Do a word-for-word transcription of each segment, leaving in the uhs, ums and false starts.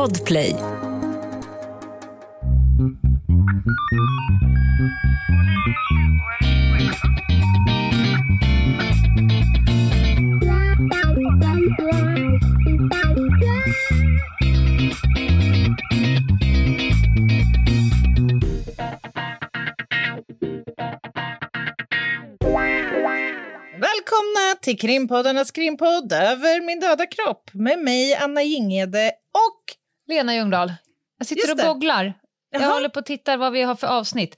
Podplay. Välkomna till Krimpoddarnas krimpodd Över min döda kropp med mig, Anna Jinghede och Lena Ljungdahl. Jag sitter och googlar. Jag Jaha. håller på att titta vad vi har för avsnitt.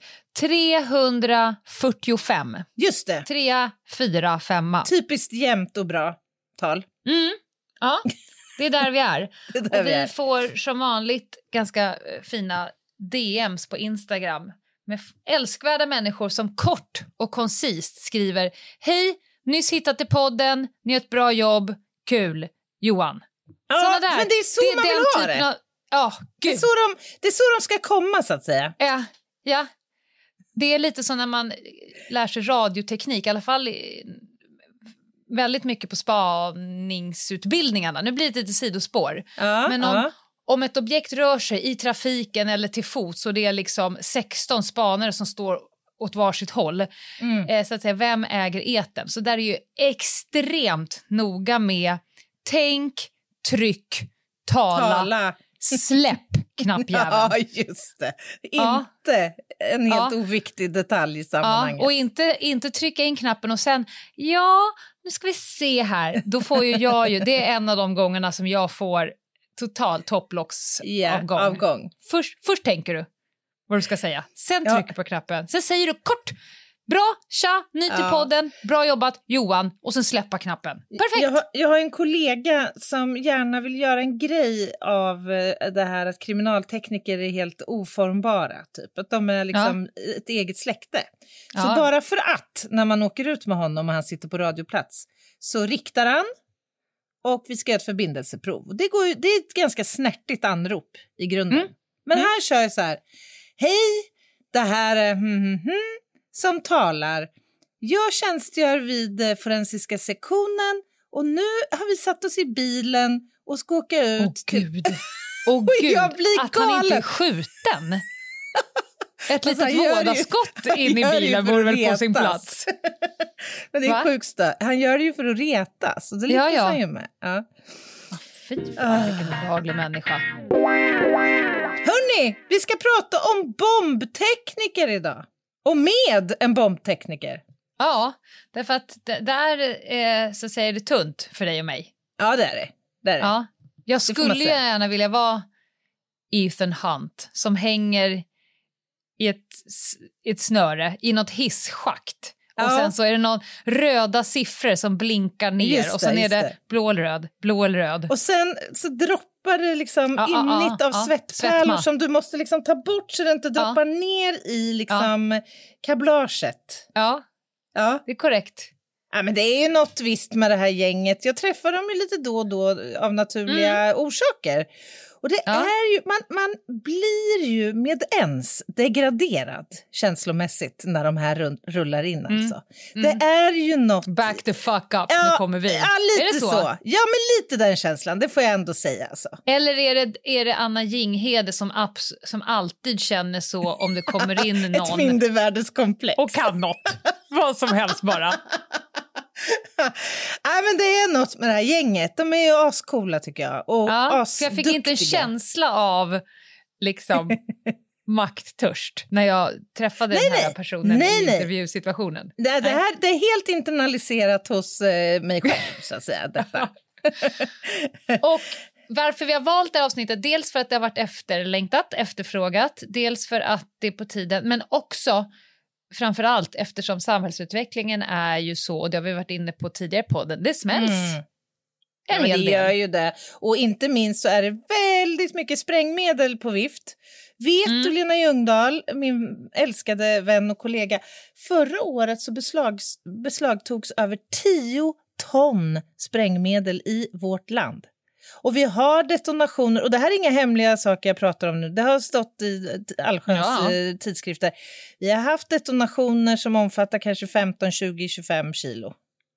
trehundrafyrtiofem. Just det. Tre, fyra, femma. Typiskt jämnt och bra tal. Mm. Ja, det är där vi är. Det är där och vi vi är. får som vanligt ganska fina D Ms på Instagram med älskvärda människor som kort och koncist skriver: hej, nyss hittat i podden, ni har ett bra jobb, kul, Johan. Ja, Såna där. men det är så det är man den vill ha typen det. av... Ja, Det är, gud. så de, det är så de ska komma, så att säga. Ja, ja. Det är lite så när man lär sig radioteknik, i alla fall väldigt mycket på spaningsutbildningarna. Nu blir det lite sidospår. Ja, Men om, ja. om ett objekt rör sig i trafiken eller till fot, så det är liksom sexton spanare som står åt varsitt håll. Mm. Eh, så att säga, vem äger etern? Så där är ju extremt noga med tänk, tryck, tala, Tala. släpp knappjäveln. Ja, just det. Ja. Inte en helt Ja. oviktig detalj i sammanhanget. Ja, och inte, inte trycka in knappen och sen, ja, nu ska vi se här. Då får ju jag ju, det är en av de gångerna som jag får total topplocksavgång. Ja, avgång. Först, först tänker du vad du ska säga. Sen Ja. trycker du på knappen. Sen säger du kort, bra, tja, ny till Ja. podden, bra jobbat, Johan. Och sen släppa knappen. Perfekt. Jag har, jag har en kollega som gärna vill göra en grej av eh, det här att kriminaltekniker är helt oformbara. Typ. Att de är liksom ett eget släkte. Så Ja. bara för att när man åker ut med honom och han sitter på radioplats så riktar han och vi ska göra ett förbindelseprov. Det, går ju, det är ett ganska snärtigt anrop i grunden. Mm. Men Mm. här kör jag så här: hej, det här är hmm, hmm, hmm, som talar. Jag tjänstgör vid eh, forensiska sektionen och nu har vi satt oss i bilen och ska åka ut. Åh till- gud, åh Och gud, jag blir att han inte galen. är skjuten. Ett Alltså, litet han gör ju- vådaskott han in i gör ju bilen för vore att väl på sin retas. plats. Men det är Va? sjukt då. Han gör det ju för att retas. Och det Ja, lyckas ja. han ju med. Ja. Fy fan, vilken obehaglig människa. Hörrni, vi ska prata om bombtekniker idag. Och med en bombtekniker. Ja, därför att d- där eh, så säger det tunt för dig och mig. Ja, det är det. Det är det. Ja. Jag får man skulle ju säga. gärna vilja vara Ethan Hunt som hänger i ett, s- i ett snöre i något hisschakt. Och Ja. sen så är det någon röda siffror som blinkar ner Just och sen det, är just det, det. blå eller röd, blå eller röd. Och sen så droppar det liksom Ja, ja, innigt ja, av ja. svettpärlor Svettma. som du måste liksom ta bort så det inte droppar ner i liksom kablaget. Ja, Ja. det är korrekt. Ja, men det är ju något visst med det här gänget. Jag träffar dem ju lite då och då av naturliga orsaker. Och det Ja. är ju, man, man blir ju med ens degraderad känslomässigt när de här rull, rullar in alltså. Mm. Det är ju något... Back the fuck up, Ja, nu kommer vi. Ja, lite är det så? så? Ja, men lite den känslan, det får jag ändå säga alltså. Eller är det, är det Anna Jinghede som, abs- som alltid känner så om det kommer in Ett någon mindervärdeskomplex. och kan något? Vad som helst bara. Nej, men det är något med det här gänget. De är ju ascoola tycker jag. Och Ja, för jag fick inte en asduktiga. känsla av liksom makttörst när jag träffade Nej, den här nej. personen Nej, i nej. intervjusituationen. Det, det, Nej. här, det är helt internaliserat hos eh, mig själv, så att säga. Detta. Och varför vi har valt det här avsnittet, dels för att det har varit efterlängtat, efterfrågat, dels för att det är på tiden, men också framförallt eftersom samhällsutvecklingen är ju så, och det har vi varit inne på tidigare på podden, det smälls Mm. en Ja, men det hel del. gör ju det. Och inte minst så är det väldigt mycket sprängmedel på vift. Vet Mm. du, Lena Ljungdahl, min älskade vän och kollega, förra året så beslags, beslagtogs över tio ton sprängmedel i vårt land. Och vi har detonationer, och det här är inga hemliga saker jag pratar om nu, det har stått i allsköns Ja. eh, tidskrifter. Vi har haft detonationer som omfattar kanske femton, tjugo, tjugofem kilo.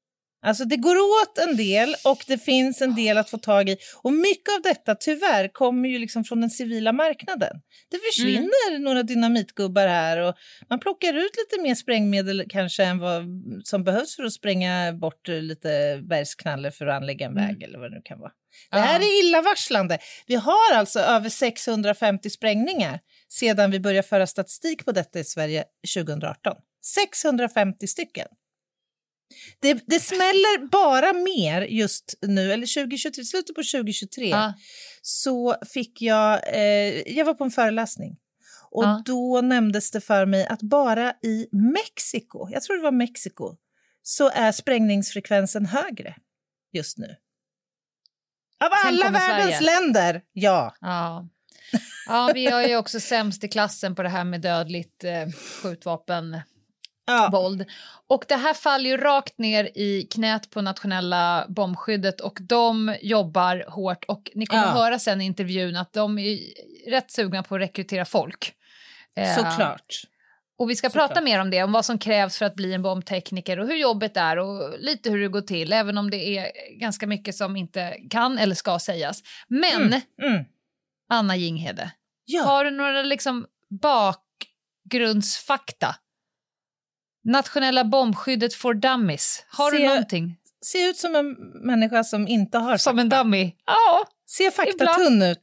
Alltså det går åt en del och det finns en del att få tag i. Och mycket av detta tyvärr kommer ju liksom från den civila marknaden. Det försvinner mm. några dynamitgubbar här och man plockar ut lite mer sprängmedel kanske än vad som behövs för att spränga bort lite bergsknaller för att anlägga en väg mm. eller vad det nu kan vara. Det här är illavarslande. Vi har alltså över sexhundrafemtio sprängningar sedan vi började föra statistik på detta i Sverige tjugoarton. sexhundrafemtio stycken. Det, det smäller bara mer just nu, eller tjugohundratjugotre, slutet på tjugohundratjugotre, ja. Så fick jag, eh, jag var på en föreläsning och ja. Då nämndes det för mig att bara i Mexiko, jag tror det var Mexiko, så är sprängningsfrekvensen högre just nu. Av alla världens Sverige. Länder, ja. Ja. Ja, vi är ju också sämst i klassen på det här med dödligt eh, skjutvapen. Ja. Våld. Och det här faller ju rakt ner i knät på nationella bombskyddet och de jobbar hårt och ni kommer ja. höra sen i intervjun att de är rätt sugna på att rekrytera folk. Såklart. Och vi ska Såklart. prata mer om det, om vad som krävs för att bli en bombtekniker och hur jobbet är och lite hur det går till, även om det är ganska mycket som inte kan eller ska sägas. Men mm. Mm. Anna Jinghede, ja. har du några liksom bakgrundsfakta? Nationella bombskyddet for dummies. Har se, du någonting? Ser ut som en människa som inte har Som fakta. en dummy. Ja. Ser fakta tunn ut.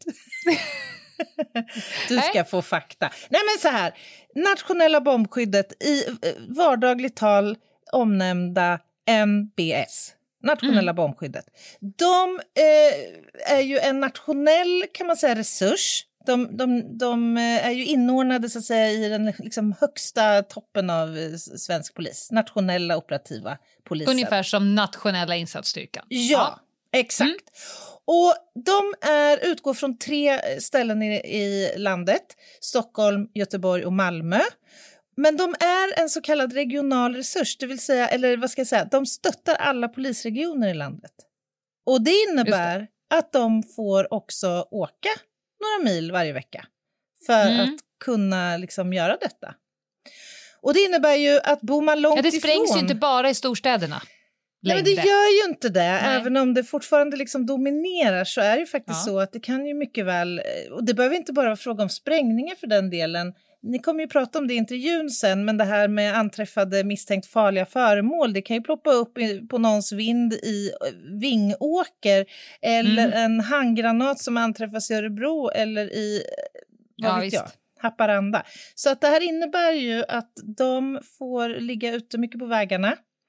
Du ska Nej. få fakta. Nej men så här. Nationella bombskyddet i vardagligt tal omnämnda N B S. Nationella mm. bombskyddet. De eh, är ju en nationell kan man säga resurs. De, de, de är ju inordnade så att säga i den liksom högsta toppen av svensk polis. Nationella operativa polisen. Ungefär som nationella insatsstyrkan. Ja, ja. Exakt. Mm. Och de är, utgår från tre ställen i, i landet. Stockholm, Göteborg och Malmö. Men de är en så kallad regional resurs. Det vill säga, eller vad ska jag säga, de stöttar alla polisregioner i landet. Och det innebär det. Att de får också åka några mil varje vecka för mm. att kunna liksom göra detta. Och det innebär ju att bor man långt ifrån... Ja, det sprängs ifrån, ju inte bara i storstäderna. Nej, men det gör ju inte det. Nej. Även om det fortfarande liksom dominerar så är det ju faktiskt ja. så att det kan ju mycket väl... Och det behöver inte bara vara fråga om sprängningar för den delen. Ni kommer ju prata om det i intervjun sen, men det här med anträffade misstänkt farliga föremål, det kan ju ploppa upp på någons vind i Vingåker eller mm. en handgranat som anträffas i Örebro eller i, vad ja, vet jag, Haparanda. Så att det här innebär ju att de får ligga ute mycket på vägarna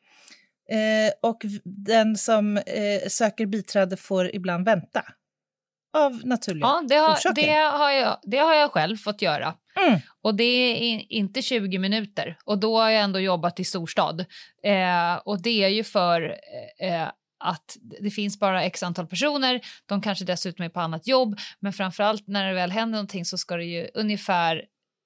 eh, och den som eh, söker biträde får ibland vänta. Av naturliga ja, det har, orsaker. Det har, jag, det har jag själv fått göra. Mm. Och det är inte tjugo minuter. Och då har jag ändå jobbat i storstad. Eh, och det är ju för eh, att det finns bara x antal personer. De kanske dessutom är på annat jobb. Men framförallt när det väl händer någonting så ska det ju ungefär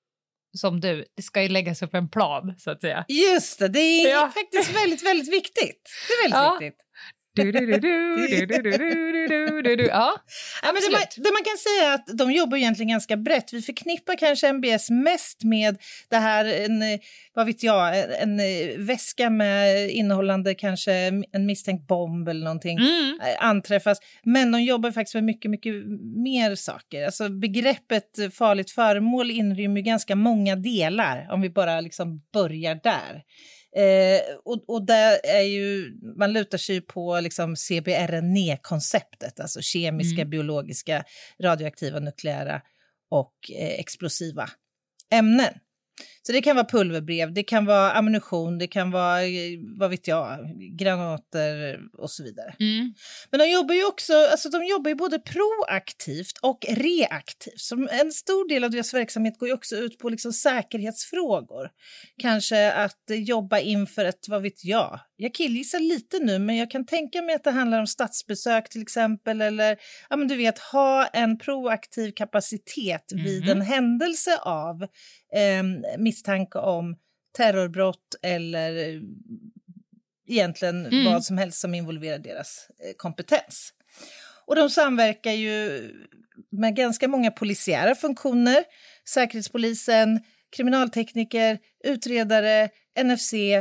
som du. Det ska ju läggas upp en plan så att säga. Just det, det är ja. faktiskt väldigt, väldigt viktigt. Det är väldigt ja. viktigt. Du, du, du, du, du, du, du, du, du, du. Ja, ja, men det, man, det man kan säga är att de jobbar egentligen ganska brett. Vi förknippar kanske N B S mest med det här, en, vad vet jag, en väska med innehållande kanske en misstänkt bomb eller någonting mm. anträffas. Men de jobbar faktiskt med mycket, mycket mer saker. Alltså begreppet farligt föremål inrymmer ganska många delar om vi bara liksom börjar där. Eh, och, och där är ju, man lutar sig på liksom C B R N E-konceptet, alltså kemiska, mm. biologiska, radioaktiva, nukleära och eh, explosiva ämnen. Så det kan vara pulverbrev, det kan vara ammunition, det kan vara, vad vet jag, granater och så vidare. Mm. Men de jobbar ju också, alltså de jobbar ju både proaktivt och reaktivt. Så en stor del av deras verksamhet går ju också ut på liksom säkerhetsfrågor. Kanske att jobba inför ett, vad vet jag, jag killgissar lite nu, men jag kan tänka mig att det handlar om statsbesök till exempel, eller ja men du vet, ha en proaktiv kapacitet mm. vid en händelse av eh, misstanke om terrorbrott eller egentligen mm. vad som helst som involverar deras eh, kompetens. Och de samverkar ju med ganska många polisiära funktioner, Säkerhetspolisen, kriminaltekniker, utredare, N F C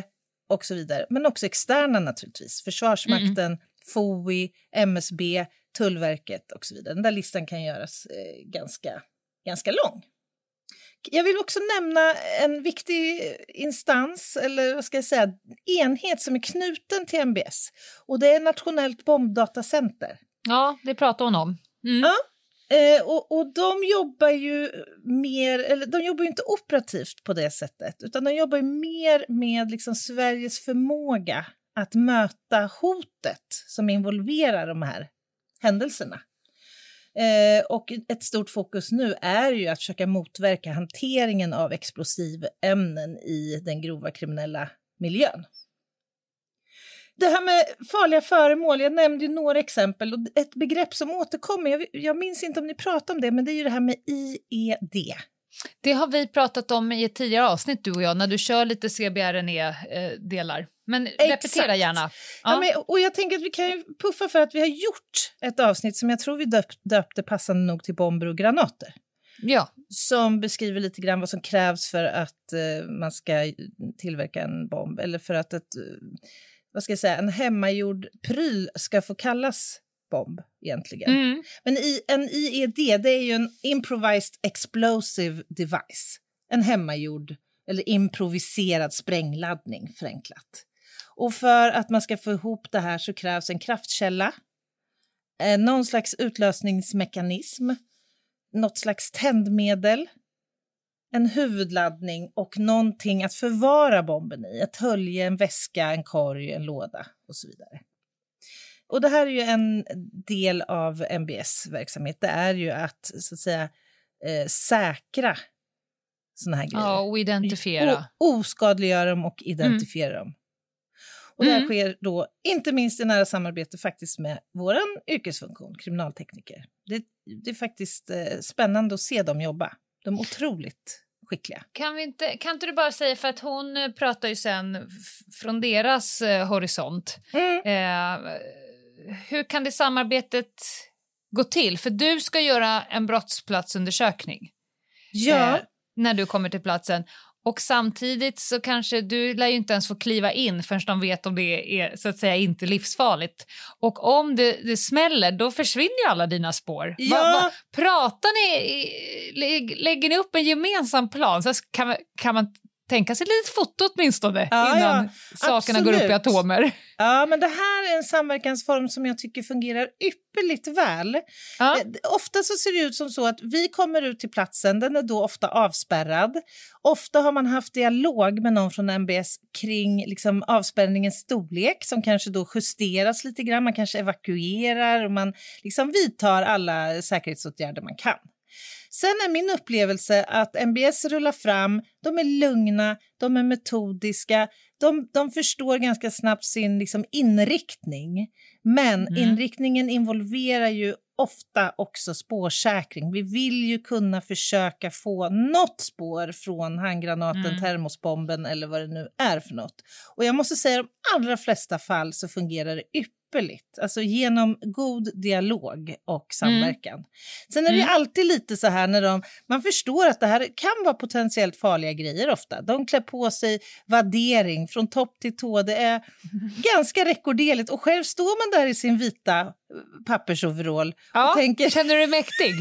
och så vidare. Men också externa naturligtvis. Försvarsmakten, mm. F O I, M S B, Tullverket och så vidare. Den där listan kan göras eh, ganska, ganska lång. Jag vill också nämna en viktig instans, eller vad ska jag säga, enhet som är knuten till M B S. Och det är Nationellt bombdatacenter. Ja, det pratar hon om. Mm. Ja, eh, och, och de jobbar ju mer, eller de jobbar ju inte operativt på det sättet, utan de jobbar ju mer med liksom Sveriges förmåga att möta hotet som involverar de här händelserna. Eh, och ett stort fokus nu är ju att försöka motverka hanteringen av explosivämnen i den grova kriminella miljön. Det här med farliga föremål, jag nämnde ju några exempel och ett begrepp som återkommer, jag, jag minns inte om ni pratade om det, men det är ju det här med I E D. Det har vi pratat om i ett tidigare avsnitt, du och jag, när du kör lite C B R N E-delar. Men repetera Exakt. Gärna. Ja. Ja, men, och jag tänker att vi kan ju puffa för att vi har gjort ett avsnitt som jag tror vi döpt, döpte passande nog till bomber och granater. Ja. Som beskriver lite grann vad som krävs för att eh, man ska tillverka en bomb. Eller för att ett, vad ska jag säga, en hemmagjord pryl ska få kallas bomb egentligen. Mm. Men i, en I E D, det är ju en improvised explosive device. En hemmagjord eller improviserad sprängladdning, förenklat. Och för att man ska få ihop det här så krävs en kraftkälla, eh, någon slags utlösningsmekanism, något slags tändmedel, en huvudladdning och någonting att förvara bomben i. Ett hölje, en väska, en korg, en låda och så vidare. Och det här är ju en del av M B S-verksamhet. Det är ju att, så att säga, eh, säkra såna här grejer. Ja, och identifiera. O- oskadliggöra dem och identifiera mm. dem. Och det här mm. sker då inte minst i nära samarbete faktiskt med våran yrkesfunktion, kriminaltekniker. Det, det är faktiskt eh, spännande att se dem jobba. De är otroligt skickliga. Kan, vi inte, kan inte du bara säga, för att hon pratar ju sen f- från deras eh, horisont. Mm. Eh, hur kan det samarbetet gå till? För du ska göra en brottsplatsundersökning. Ja. Eh, när du kommer till platsen. Och samtidigt så kanske du lär ju inte ens få kliva in förrän de vet om det är så att säga inte livsfarligt. Och om det, det smäller, då försvinner ju alla dina spår. Ja. Va, va, pratar ni, lä, lägger ni upp en gemensam plan? Så kan, kan man tänka sig ett litet foto åtminstone ja, innan ja, sakerna absolut. går upp i atomer. Ja, men det här är en samverkansform som jag tycker fungerar ypperligt väl. Ja. Eh, ofta så ser det ut som så att vi kommer ut till platsen, den är då ofta avspärrad. Ofta har man haft dialog med någon från M B S kring liksom, avspärrningens storlek som kanske då justeras lite grann. Man kanske evakuerar och man liksom vidtar alla säkerhetsåtgärder man kan. Sen är min upplevelse att M B S rullar fram, de är lugna, de är metodiska, de, de förstår ganska snabbt sin liksom, inriktning. Men mm. inriktningen involverar ju ofta också spårsäkring. Vi vill ju kunna försöka få något spår från handgranaten, mm. termosbomben eller vad det nu är för något. Och jag måste säga att i de allra flesta fall så fungerar det ypperligt. Alltså genom god dialog och samverkan. Mm. Sen är det mm. alltid lite så här när de, man förstår att det här kan vara potentiellt farliga grejer ofta. De klär på sig vaddering från topp till tå. Det är mm. ganska rekorderligt. Och själv står man där i sin vita pappersoverall. Ja, och tänker... känner du dig mäktig?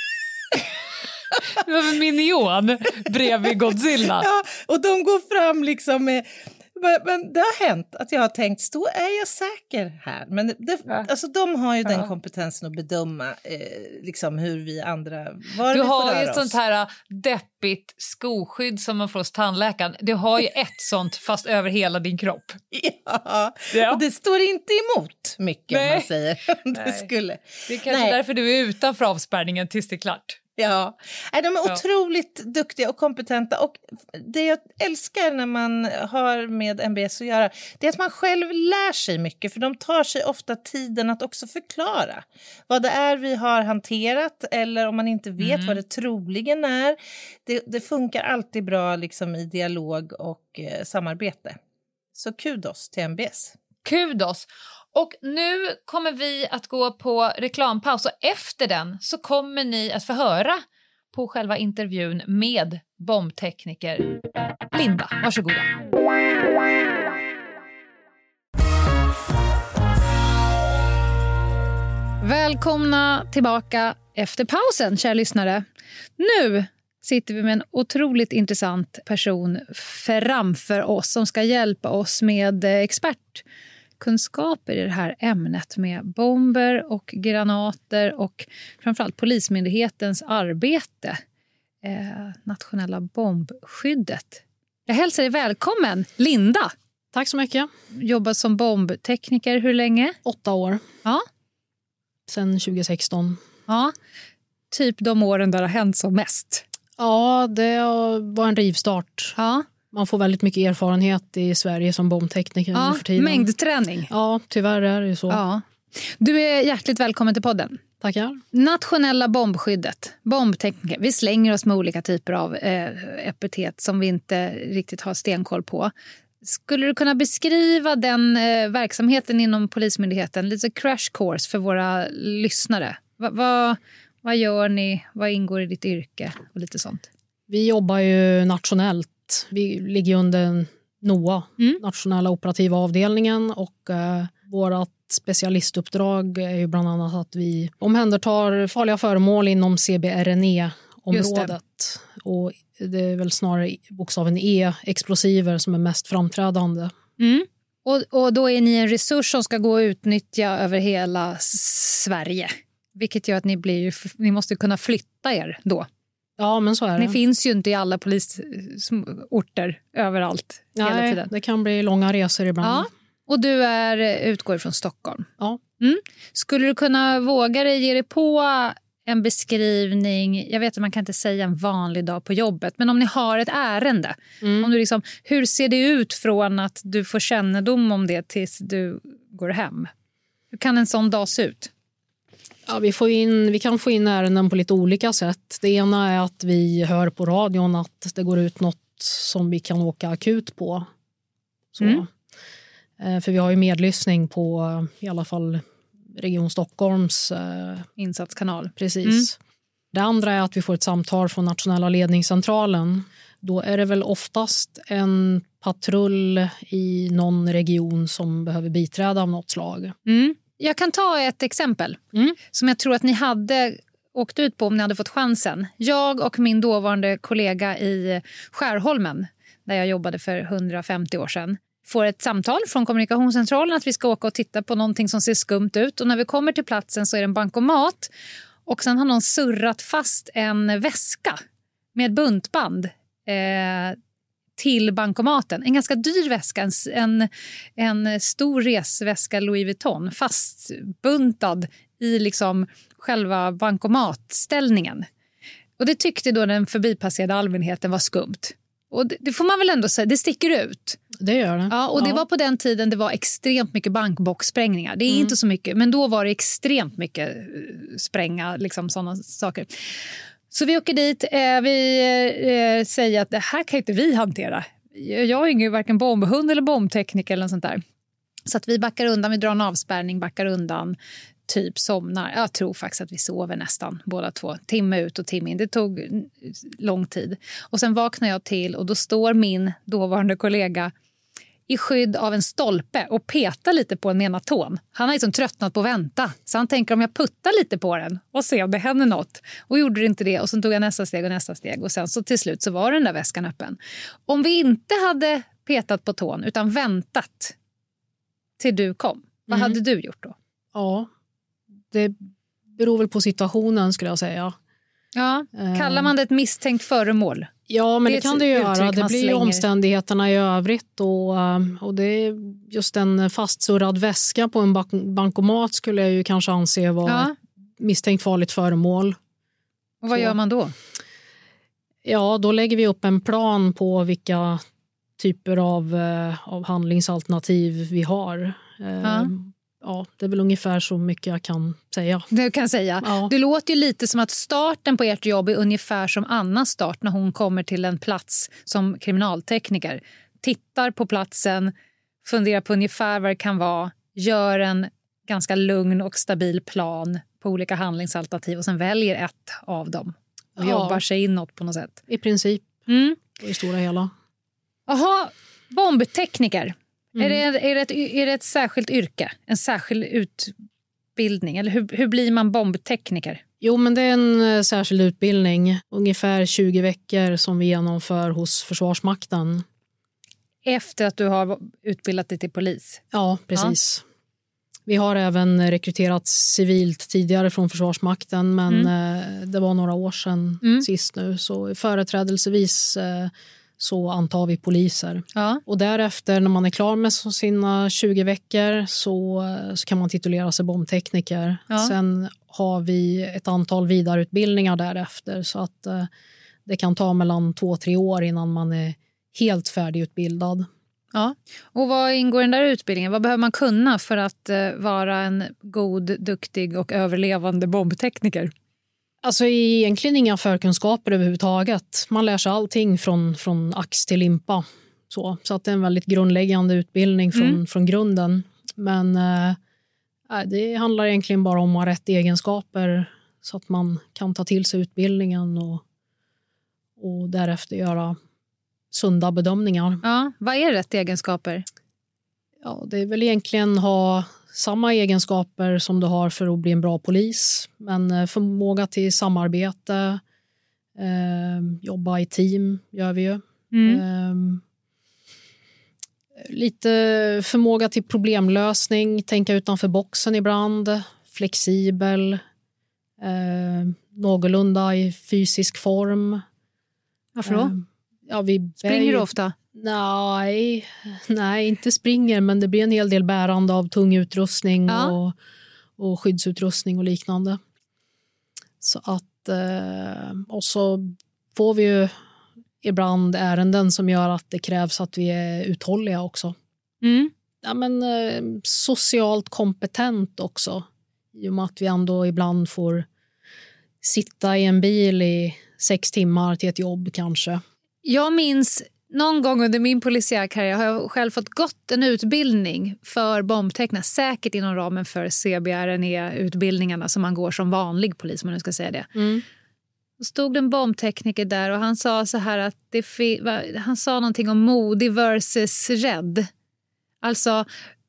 Det var en minion bredvid Godzilla. Ja, och de går fram liksom med... Men det har hänt att jag har tänkt, stå är jag säker här? Men det, ja. alltså, de har ju ja. den kompetensen att bedöma eh, liksom hur vi andra... Var du vi har ju ett oss. sånt här deppigt skoskydd som man får hos tandläkaren. Du har ju ett sånt fast över hela din kropp. Ja, ja. och det står inte emot mycket om man säger. det, skulle. det är kanske Nej. därför du är utanför avspärrningen tills det är klart. Ja, de är ja. otroligt duktiga och kompetenta och det jag älskar när man har med M B S att göra, det är att man själv lär sig mycket, för de tar sig ofta tiden att också förklara vad det är vi har hanterat, eller om man inte vet mm. vad det troligen är. Det, det funkar alltid bra liksom i dialog och eh, samarbete. Så kudos till M B S. Kudos! Och nu kommer vi att gå på reklampaus och efter den så kommer ni att få höra på själva intervjun med bombtekniker Linda. Varsågoda. Välkomna tillbaka efter pausen, kära lyssnare. Nu sitter vi med en otroligt intressant person framför oss som ska hjälpa oss med expertkunskaper i det här ämnet med bomber och granater och framförallt Polismyndighetens arbete, eh, nationella bombskyddet. Jag hälsar dig välkommen, Linda. Tack så mycket. Jobbat som bombtekniker hur länge? Åtta år. Ja. Sen tjugo sexton. Ja. Typ de åren där det har hänt som mest. Ja, det var en rivstart. Ja. Man får väldigt mycket erfarenhet i Sverige som bombtekniker Ja, för tiden. mängdträning. Ja, tyvärr är det ju så. Ja. Du är hjärtligt välkommen till podden. Tackar. Nationella bombskyddet, bombtekniker. Vi slänger oss med olika typer av eh, epitet som vi inte riktigt har stenkoll på. Skulle du kunna beskriva den eh, verksamheten inom Polismyndigheten? Lite crash course för våra lyssnare. Va, va, vad gör ni? Vad ingår i ditt yrke? Och lite sånt. Vi jobbar ju nationellt. Vi ligger under NOA, mm. nationella operativa avdelningen. Och eh, vårt specialistuppdrag är ju bland annat att vi omhändertar farliga föremål inom C B R N E-området. Och det är väl snarare bokstaven E, explosiver, som är mest framträdande. Mm. Och, och då är ni en resurs som ska gå att utnyttja över hela Sverige. Vilket gör att ni, blir, ni måste kunna flytta er då. Ja, men så är det. Ni finns ju inte i alla polisorter överallt. Nej, hela tiden. Det kan bli långa resor ibland. Ja. Och du är, utgår från Stockholm. Ja. Mm. Skulle du kunna våga dig ge dig på en beskrivning? Jag vet att man kan inte säga en vanlig dag på jobbet, men om ni har ett ärende. Mm. Om du liksom, hur ser det ut från att du får kännedom om det tills du går hem? Hur kan en sån dag se ut? Ja, vi, får in, vi kan få in ärenden på lite olika sätt. Det ena är att vi hör på radion att det går ut något som vi kan åka akut på. Så. Mm. För vi har ju medlyssning på i alla fall Region Stockholms eh, insatskanal. Precis. Mm. Det andra är att vi får ett samtal från nationella ledningscentralen. Då är det väl oftast en patrull i någon region som behöver biträda av något slag. Mm. Jag kan ta ett exempel mm. som jag tror att ni hade åkt ut på om ni hade fått chansen. Jag och min dåvarande kollega i Skärholmen, där jag jobbade för hundrafemtio år sedan, får ett samtal från kommunikationscentralen att vi ska åka och titta på någonting som ser skumt ut. Och när vi kommer till platsen så är det en bankomat. Och sen har någon surrat fast en väska med buntband eh, till bankomaten. En ganska dyr väska, en, en stor resväska Louis Vuitton, fastbuntad i liksom själva bankomatställningen. Och det tyckte då den förbipasserade allmänheten var skumt. Och det, det får man väl ändå säga, det sticker ut. Det gör det. Ja, och det ja. var på den tiden det var extremt mycket bankboxsprängningar. Det är mm. inte så mycket, men då var det extremt mycket spränga, liksom sådana saker. Så vi åker dit, eh, vi eh, säger att det här kan inte vi hantera. Jag är ingen varken bombhund eller bombtekniker eller något sånt där. Så att vi backar undan, vi drar en avspärrning, backar undan, typ somnar. Jag tror faktiskt att vi sover nästan båda två. Timme ut och timme in. Det tog lång tid. Och sen vaknar jag till och då står min dåvarande kollega i skydd av en stolpe och petar lite på en med ena tån. Han har liksom tröttnat på att vänta. Så han tänker om jag puttar lite på den och ser om det händer något. Och gjorde det inte det. Och sen tog jag nästa steg och nästa steg. Och sen så till slut så var den där väskan öppen. Om vi inte hade petat på tån utan väntat till du kom. Vad mm. hade du gjort då? Ja, det beror väl på situationen skulle jag säga. Ja, kallar man det ett misstänkt föremål? Ja, men det, det kan det göra. Det blir ju slänger. omständigheterna i övrigt. Och, och det är just en fastsurrad väska på en bankomat skulle jag ju kanske anse vara ja. misstänkt farligt föremål. Och vad Så. gör man då? Ja, då lägger vi upp en plan på vilka typer av, av handlingsalternativ vi har. Ja. Ja, det är väl ungefär så mycket jag kan säga. Du kan säga. Ja. Det låter ju lite som att starten på ert jobb är ungefär som Annas start när hon kommer till en plats som kriminaltekniker. Tittar på platsen, funderar på ungefär vad det kan vara, gör en ganska lugn och stabil plan på olika handlingsalternativ och sen väljer ett av dem och ja. jobbar sig inåt på något sätt. I princip, mm. och i stora hela. Jaha, bombtekniker. Mm. Är, det, är, det ett, är det ett särskilt yrke? En särskild utbildning? Eller hur, hur blir man bombtekniker? Jo, men det är en särskild utbildning. Ungefär tjugo veckor som vi genomför hos Försvarsmakten. Efter att du har utbildat dig till polis? Ja, precis. Ja. Vi har även rekryterat civilt tidigare från Försvarsmakten, men mm. det var några år sedan mm. sist nu. Så företrädelsevis så antar vi poliser. Ja. Och därefter när man är klar med sina tjugo veckor så, så kan man titulera sig bombtekniker. Ja. Sen har vi ett antal vidareutbildningar därefter så att eh, det kan ta mellan två och tre år innan man är helt färdigutbildad. Ja. Och vad ingår i den där utbildningen? Vad behöver man kunna för att eh, vara en god, duktig och överlevande bombtekniker? Alltså egentligen inga förkunskaper överhuvudtaget. Man lär sig allting från, från ax till limpa. Så, så att det är en väldigt grundläggande utbildning från, mm. från grunden. Men eh, det handlar egentligen bara om att ha rätt egenskaper så att man kan ta till sig utbildningen och, och därefter göra sunda bedömningar. Ja, vad är rätt egenskaper? Ja, det är väl egentligen ha samma egenskaper som du har för att bli en bra polis. Men förmåga till samarbete, eh, jobba i team gör vi ju. Mm. Eh, lite förmåga till problemlösning, tänka utanför boxen ibland, flexibel, eh, någorlunda i fysisk form. Varför då? Eh, ja, vi Springer du ofta? Nej, nej, inte springer, men det blir en hel del bärande av tung utrustning ja. och, och skyddsutrustning och liknande. Så att, eh, och så får vi ju ibland ärenden som gör att det krävs att vi är uthålliga också. Mm. Ja, men eh, socialt kompetent också. I och med att vi ändå ibland får sitta i en bil i sex timmar till ett jobb kanske. Jag minns någon gång under min polisiära karriär har jag själv fått gått en utbildning för bombtekniker, säkert inom ramen för C B R N E-utbildningarna som man går som vanlig polis, om man nu ska säga det. Mm. Då stod en bombtekniker där och han sa så här att det han sa någonting om modig versus rädd. Alltså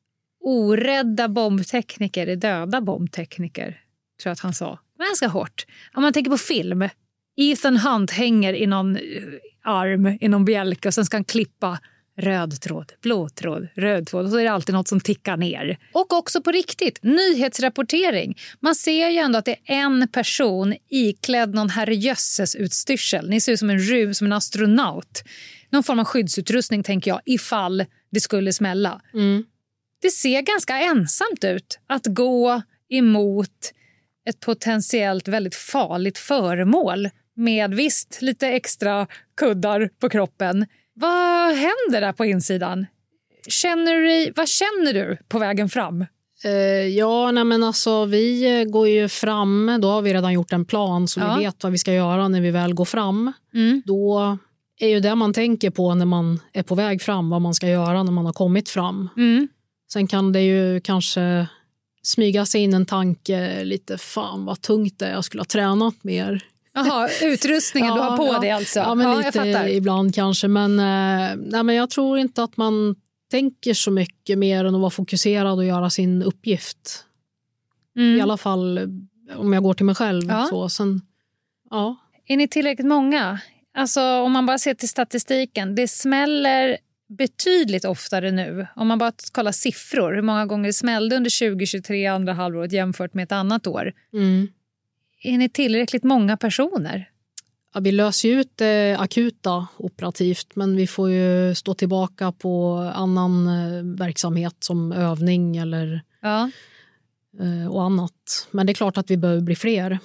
orädda bombtekniker är döda bombtekniker, tror jag att han sa. Ganska hårt. Om man tänker på film. Ethan Hunt hänger i någon arm, i någon bjälke och sen ska han klippa röd tråd, blå tråd, röd tråd och så är det alltid något som tickar ner. Och också på riktigt, nyhetsrapportering. Man ser ju ändå att det är en person iklädd någon herrejösses utstyrsel. Ni ser ut som en rum, som en astronaut. Någon form av skyddsutrustning tänker jag, ifall det skulle smälla. Mm. Det ser ganska ensamt ut att gå emot ett potentiellt väldigt farligt föremål med visst lite extra kuddar på kroppen. Vad händer där på insidan? Känner du, vad känner du på vägen fram? Uh, ja, nej men alltså vi går ju fram, då har vi redan gjort en plan så ja. vi vet vad vi ska göra när vi väl går fram. Mm. Då är ju det man tänker på när man är på väg fram, vad man ska göra när man har kommit fram. Mm. Sen kan det ju kanske smyga sig in en tanke lite, fan vad tungt det är, jag skulle ha tränat mer. Jaha, utrustningen ja, du har på ja, dig alltså. Ja, men ja, lite jag fattar. Ibland kanske, men, eh, nej, men jag tror inte att man tänker så mycket mer än att vara fokuserad och göra sin uppgift. Mm. I alla fall om jag går till mig själv. Ja. Så, sen, ja. Är ni tillräckligt många? Alltså om man bara ser till statistiken, det smäller betydligt oftare nu. Om man bara kollar siffror, hur många gånger det smällde under tjugo tjugotre andra halvåret jämfört med ett annat år. Mm. Är ni tillräckligt många personer? Ja, vi löser ju ut det akuta operativt, men vi får ju stå tillbaka på annan verksamhet som övning eller ja. och annat. Men det är klart att vi behöver bli fler.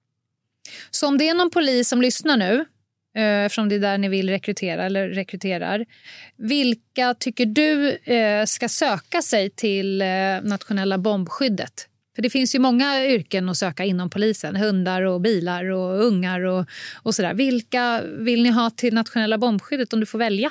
Så om det är någon polis som lyssnar nu, eftersom det är där ni vill rekrytera eller rekryterar, vilka tycker du ska söka sig till nationella bombskyddet? För det finns ju många yrken att söka inom polisen. Hundar och bilar och ungar och, och sådär. Vilka vill ni ha till nationella bombskyddet om du får välja?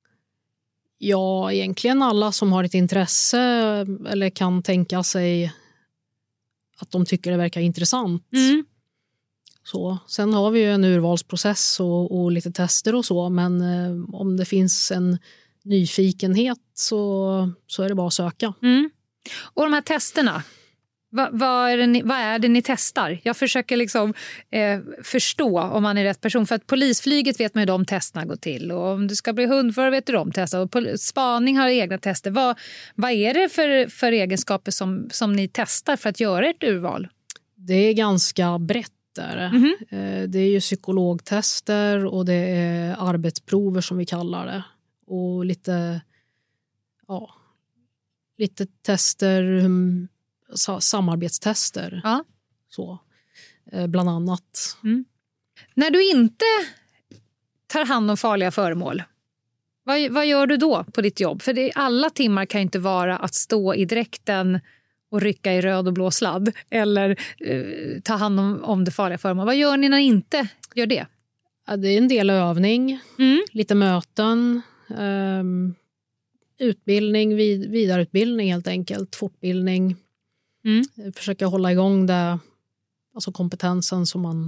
Ja, egentligen alla som har ett intresse eller kan tänka sig att de tycker det verkar intressant. Mm. Så, sen har vi ju en urvalsprocess och, och lite tester och så. Men eh, om det finns en nyfikenhet så, så är det bara att söka. Mm. Och de här testerna... Va, vad, är det ni, vad är det ni testar? Jag försöker liksom eh, förstå om man är rätt person. För att polisflyget vet man hur de testerna går till. Och om du ska bli hundförare vet du de testar. Och pol- spaning har egna tester. Vad, vad är det för, för egenskaper som, som ni testar för att göra ett urval? Det är ganska brett där. Mm-hmm. Det är ju psykologtester och det är arbetsprover som vi kallar det. Och lite, ja, lite tester... samarbetstester, ja. Så, bland annat. Mm. När du inte tar hand om farliga föremål, vad, vad gör du då på ditt jobb? För det, alla timmar kan inte vara att stå i dräkten och rycka i röd och blå sladd eller eh, ta hand om, om det farliga föremål. Vad gör ni när ni inte gör det? Ja, det är en del övning, mm. lite möten, um, utbildning, vid, vidareutbildning helt enkelt, fortbildning. Mm. Försöka hålla igång det, alltså kompetensen som man,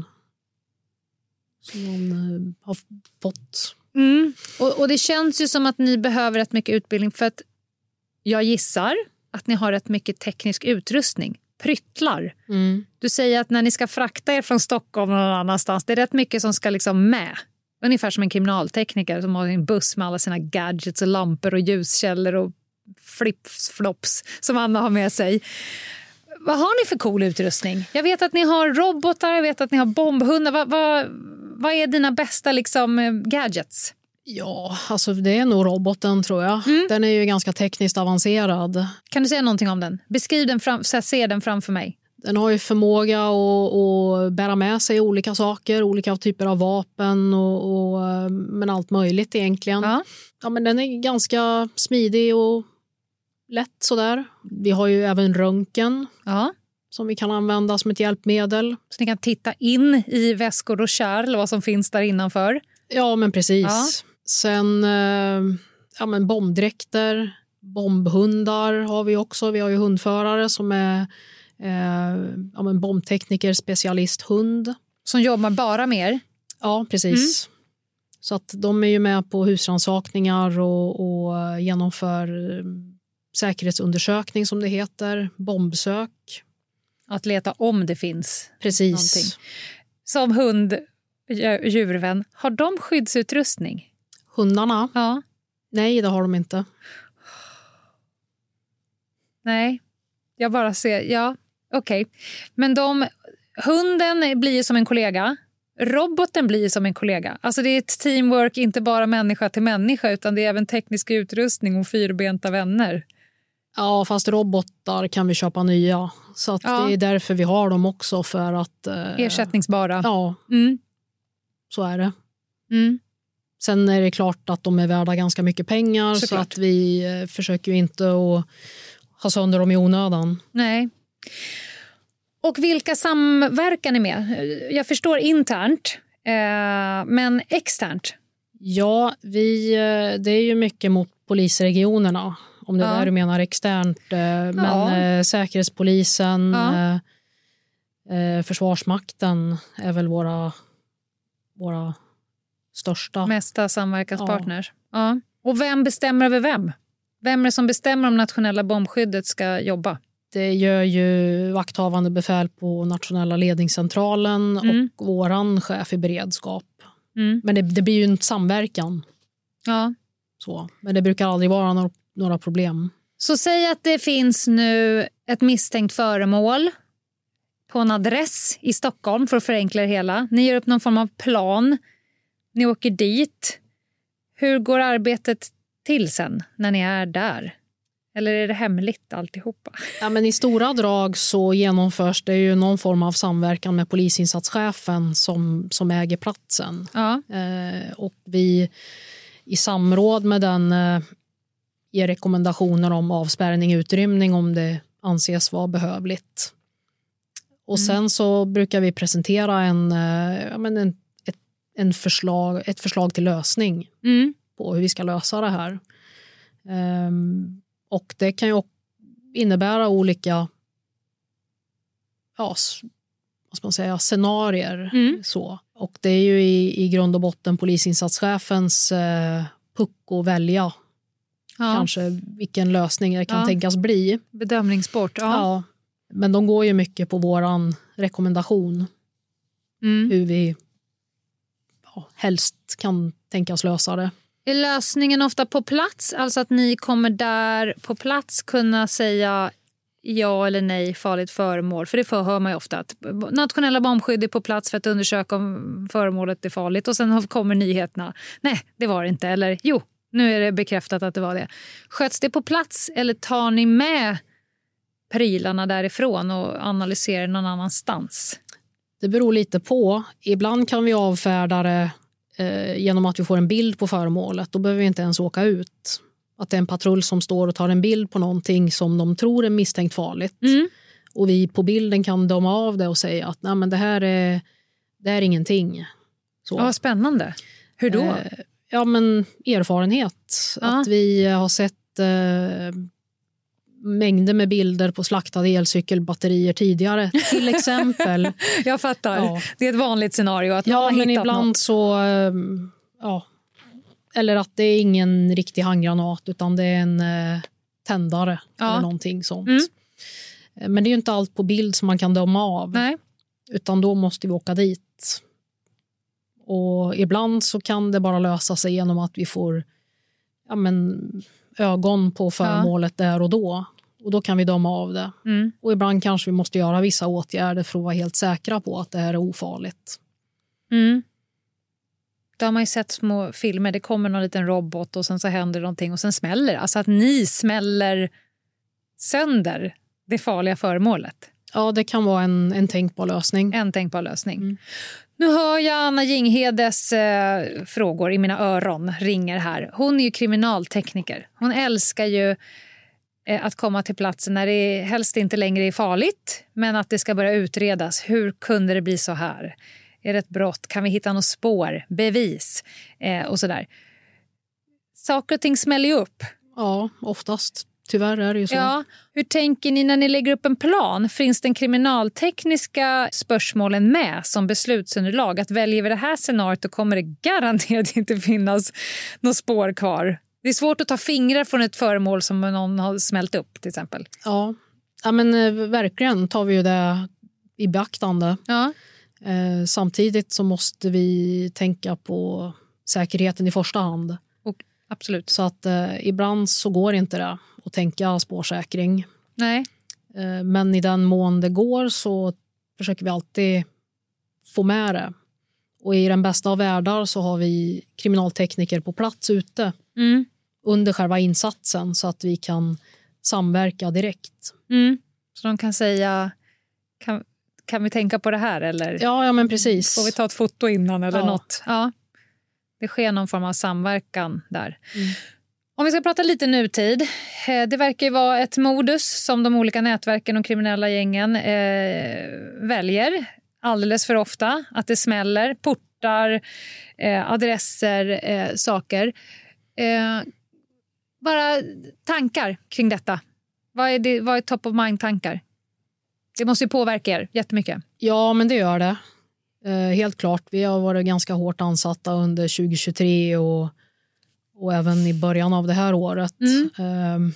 som man uh, har fått. Mm. Och, och det känns ju som att ni behöver rätt mycket utbildning för att jag gissar att ni har rätt mycket teknisk utrustning. Pryttlar. Mm. Du säger att när ni ska frakta er från Stockholm någon annanstans, det är rätt mycket som ska liksom med. Ungefär som en kriminaltekniker som har en buss med alla sina gadgets och lampor och ljuskällor och flips-flops som Anna har med sig. Vad har ni för cool utrustning? Jag vet att ni har robotar, jag vet att ni har bombhundar. Vad, vad, vad är dina bästa liksom, gadgets? Ja, alltså det är nog roboten tror jag. Mm. Den är ju ganska tekniskt avancerad. Kan du säga någonting om den? Beskriv den, fram, så jag ser den framför mig. Den har ju förmåga att, att bära med sig olika saker, olika typer av vapen och, och men allt möjligt egentligen. Ja. Ja, men den är ganska smidig och lätt sådär. Vi har ju även röntgen ja. Som vi kan använda som ett hjälpmedel. Så ni kan titta in i väskor och kärl vad som finns där innanför? Ja, men precis. Ja. Sen ja, men bombdräkter, bombhundar har vi också. Vi har ju hundförare som är eh, ja, men bombtekniker, specialisthund. Som jobbar bara med er? Ja, precis. Mm. Så att de är ju med på husrannsakningar och, och genomför säkerhetsundersökning som det heter, bombsök. Att leta om det finns precis. Någonting. Som hund, djurvän, har de skyddsutrustning? Hundarna? Ja. Nej, det har de inte. Nej, jag bara ser, ja, okej. Okay. Men de, hunden blir som en kollega, roboten blir som en kollega. Alltså det är ett teamwork, inte bara människa till människa, utan det är även teknisk utrustning och fyrbenta vänner. Ja, fast robotar kan vi köpa nya. Så att ja. Det är därför vi har dem också, för att... Eh, ersättningsbara. Ja, mm. så är det. Mm. Sen är det klart att de är värda ganska mycket pengar. Såklart. Så att vi eh, försöker ju inte att ha sönder dem i onödan. Nej. Och vilka samverkar ni med? Jag förstår internt, eh, men externt? Ja, vi, det är ju mycket mot polisregionerna. Om det är ja. Där du menar externt. Men ja. eh, Säkerhetspolisen, ja. eh, Försvarsmakten är väl våra, våra största. Mesta samverkanspartners. Ja. Ja. Och vem bestämmer över vem? Vem är det som bestämmer om nationella bombskyddet ska jobba? Det gör ju vakthavande befäl på nationella ledningscentralen mm. och våran chef i beredskap. Mm. Men det, det blir ju en samverkan. Ja. Så. Men det brukar aldrig vara några, några problem. Så säg att det finns nu ett misstänkt föremål på en adress i Stockholm för att förenkla det hela. Ni gör upp någon form av plan. Ni åker dit. Hur går arbetet till sen när ni är där? Eller är det hemligt alltihopa? Ja, men i stora drag så genomförs det ju någon form av samverkan med polisinsatschefen som, som äger platsen. Ja. Eh, och vi i samråd med den eh, ger rekommendationer om avspärrning och utrymning om det anses vara behövligt. Och mm. sen så brukar vi presentera en, eh, ja, men en, ett, en förslag, ett förslag till lösning mm. på hur vi ska lösa det här. Um, och det kan ju innebära olika ja, vad ska man säga, scenarier. Mm. Så. Och det är ju i, i grund och botten polisinsatschefens eh, puck att välja ja. Kanske vilken lösning det kan ja. tänkas bli. Bedömningssport. Ja. Ja. Men de går ju mycket på våran rekommendation. Mm. Hur vi ja, helst kan tänkas lösa det. Är lösningen ofta på plats? Alltså att ni kommer där på plats kunna säga ja eller nej, farligt föremål. För det hör man ju ofta att nationella bombskydd är på plats för att undersöka om föremålet är farligt. Och sen kommer nyheterna. Nej, det var det inte. Eller jo, nu är det bekräftat att det var det. Sköts det på plats eller tar ni med prylarna därifrån och analyserar någon annanstans? Det beror lite på. Ibland kan vi avfärda det eh, genom att vi får en bild på föremålet. Då behöver vi inte ens åka ut. Att det är en patrull som står och tar en bild på någonting som de tror är misstänkt farligt. Mm. Och vi på bilden kan döma av det och säga att nej, men det här är, det är ingenting. Så. Ja, spännande. Hur då? Eh, ja, men erfarenhet. Ja. Att vi har sett eh, mängder med bilder på slaktade elcykelbatterier tidigare, till exempel. Jag fattar. Ja. Det är ett vanligt scenario. Att ja, man men ibland något. så... Eh, ja... Eller att det är ingen riktig handgranat utan det är en eh, tändare ja. eller någonting sånt. Mm. Men det är ju inte allt på bild som man kan döma av. Nej. Utan då måste vi åka dit. Och ibland så kan det bara lösa sig genom att vi får ja, men, ögon på föremålet ja. där och då. Och då kan vi döma av det. Mm. Och ibland kanske vi måste göra vissa åtgärder för att vara helt säkra på att det här är ofarligt. Mm. Då har man ju sett små filmer, det kommer någon liten robot och sen så händer någonting och sen smäller. Alltså att ni smäller sönder det farliga föremålet. Ja, det kan vara en, en tänkbar lösning. En tänkbar lösning. Mm. Nu hör jag Anna Jinghedes eh, frågor i mina öron ringer här. Hon är ju kriminaltekniker. Hon älskar ju eh, att komma till platsen när det helst inte längre är farligt, men att det ska börja utredas. Hur kunde det bli så här? Är det ett brott? Kan vi hitta något spår? Bevis? Eh, och sådär. Saker och ting smäller ju upp. Ja, oftast. Tyvärr är det ju så. Ja. Hur tänker ni när ni lägger upp en plan? Finns den kriminaltekniska spörsmålen med som beslutsunderlag? Att väljer vi det här scenariot då kommer det garanterat inte finnas något spår kvar. Det är svårt att ta fingrar från ett föremål som någon har smält upp till exempel. Ja, ja men eh, verkligen tar vi ju det i beaktande. Ja. Eh, samtidigt så måste vi tänka på säkerheten i första hand. Och, absolut. Så att eh, ibland så går inte det att tänka spårsäkring. Nej. Eh, men i den mån det går så försöker vi alltid få med det. Och i den bästa av världar så har vi kriminaltekniker på plats ute mm. under själva insatsen så att vi kan samverka direkt. Mm. Så de kan säga... Kan... Kan vi tänka på det här? Eller? Ja, ja, men precis. Får vi ta ett foto innan eller ja. något? Ja. Det sker någon form av samverkan där. Mm. Om vi ska prata lite nutid. Det verkar ju vara ett modus som de olika nätverken och kriminella gängen eh, väljer alldeles för ofta. Att det smäller, portar, eh, adresser, eh, saker. Eh, bara tankar kring detta. Vad är, det, vad är top of mind-tankar? Det måste ju påverka er jättemycket. Ja, men det gör det. Eh, helt klart. Vi har varit ganska hårt ansatta under tjugo tjugotre och, och även i början av det här året. Mm. Eh,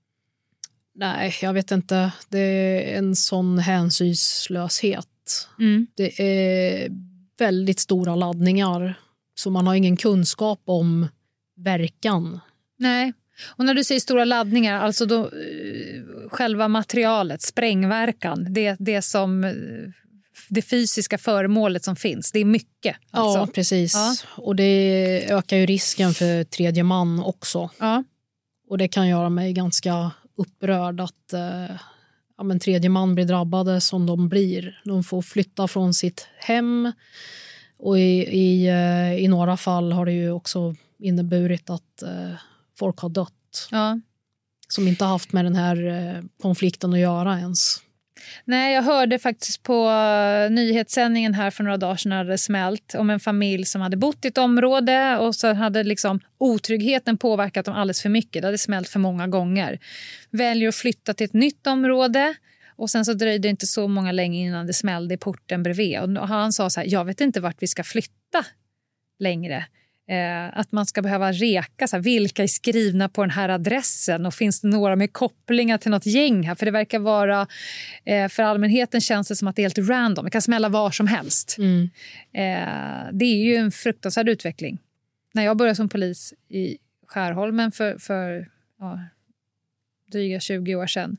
nej, jag vet inte. Det är en sån hänsynslöshet. Mm. Det är väldigt stora laddningar. Så man har ingen kunskap om verkan. Nej. Och när du säger stora laddningar, alltså då, uh, själva materialet, sprängverkan, det, det som uh, det fysiska föremålet som finns, det är mycket. Alltså. Ja, precis. Ja. Och det ökar ju risken för tredje man också. Ja. Och det kan göra mig ganska upprörd att uh, ja, men tredje man blir drabbade som de blir. De får flytta från sitt hem och i, i, uh, i några fall har det ju också inneburit att uh, folk har dött. Ja. Som inte har haft med den här eh, konflikten att göra ens. Nej, jag hörde faktiskt på uh, nyhetssändningen här för några dagar sedan när det smält om en familj som hade bott i ett område och så hade liksom otryggheten påverkat dem alldeles för mycket. Det hade smält för många gånger. Väljer att flytta till ett nytt område och sen så dröjde det inte så många länge innan det smällde i porten bredvid. Och han sa så här, jag vet inte vart vi ska flytta längre. Eh, att man ska behöva reka, så här, vilka är skrivna på den här adressen och finns det några med kopplingar till något gäng här? För det verkar vara, eh, för allmänheten känns det som att det är helt random. Det kan smälla var som helst. Mm. Eh, det är ju en fruktansvärd utveckling. När jag började som polis i Skärholmen för, för ja, dryga tjugo år sedan.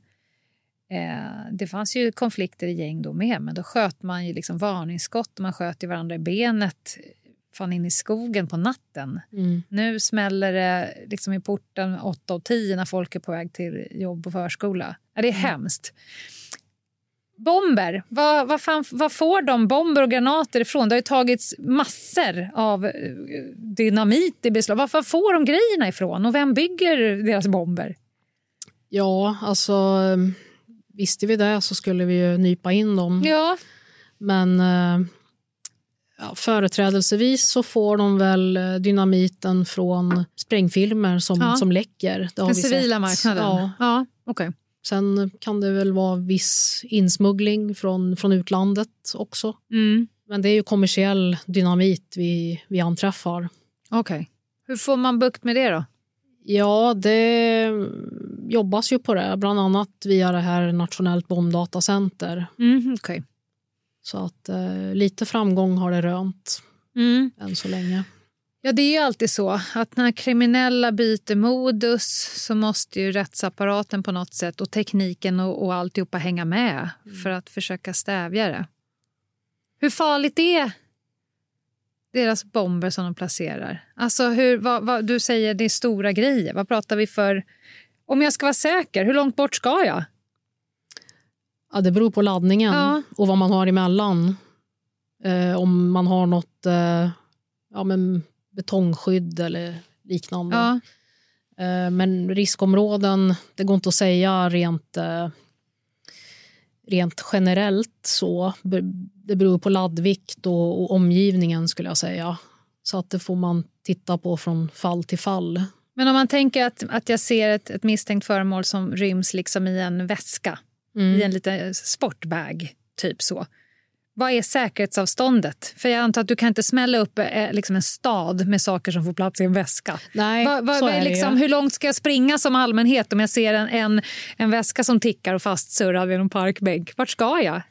Eh, det fanns ju konflikter i gäng då med, men då sköt man ju liksom varningsskott och man sköt i varandra i benet fan in i skogen på natten. Mm. Nu smäller det liksom i porten åtta och tio när folk är på väg till jobb och förskola. Ja, det är mm. hemskt. Bomber, vad, vad, fan, vad får de bomber och granater ifrån? Det har ju tagits massor av dynamit i beslag. Varför får de grejerna ifrån? Och vem bygger deras bomber? Ja, alltså visste vi det så skulle vi ju nypa in dem. Ja. Men ja, företrädelsevis så får de väl dynamiten från sprängfilmer som, ja. som läcker. Det har Den vi civila sett. marknaden? Ja, ja okej. Okay. Sen kan det väl vara viss insmuggling från, från utlandet också. Mm. Men det är ju kommersiell dynamit vi, vi anträffar. Okej. Okay. Hur får man bukt med det då? Ja, det jobbas ju på det. Bland annat via det här Nationellt bombdatacenter. Mm, okej. Okay. Så att eh, lite framgång har det rönt mm. än så länge. Ja, det är ju alltid så att när kriminella byter modus så måste ju rättsapparaten på något sätt och tekniken och, och alltihopa hänga med mm. för att försöka stävja det. Hur farligt är deras bomber som de placerar? Alltså, hur, vad, vad, du säger det är stora grejer. Vad pratar vi för? Om jag ska vara säker, hur långt bort ska jag? Ja, det beror på laddningen ja. och vad man har emellan. Eh, om man har något eh, ja, men betongskydd eller liknande. Ja. Eh, men riskområden, det går inte att säga rent, eh, rent generellt så. Det beror på laddvikt och, och omgivningen skulle jag säga. Så att det får man titta på från fall till fall. Men om man tänker att, att jag ser ett, ett misstänkt föremål som ryms liksom i en väska. Mm. I en liten sportbag, typ så. Vad är säkerhetsavståndet? För jag antar att du kan inte smälla upp eh, liksom en stad med saker som får plats i en väska. Nej, va, va, så va, är liksom, det ju. Hur långt ska jag springa som allmänhet om jag ser en, en, en väska som tickar och fastsurrar vid en parkbänk? Vart ska jag?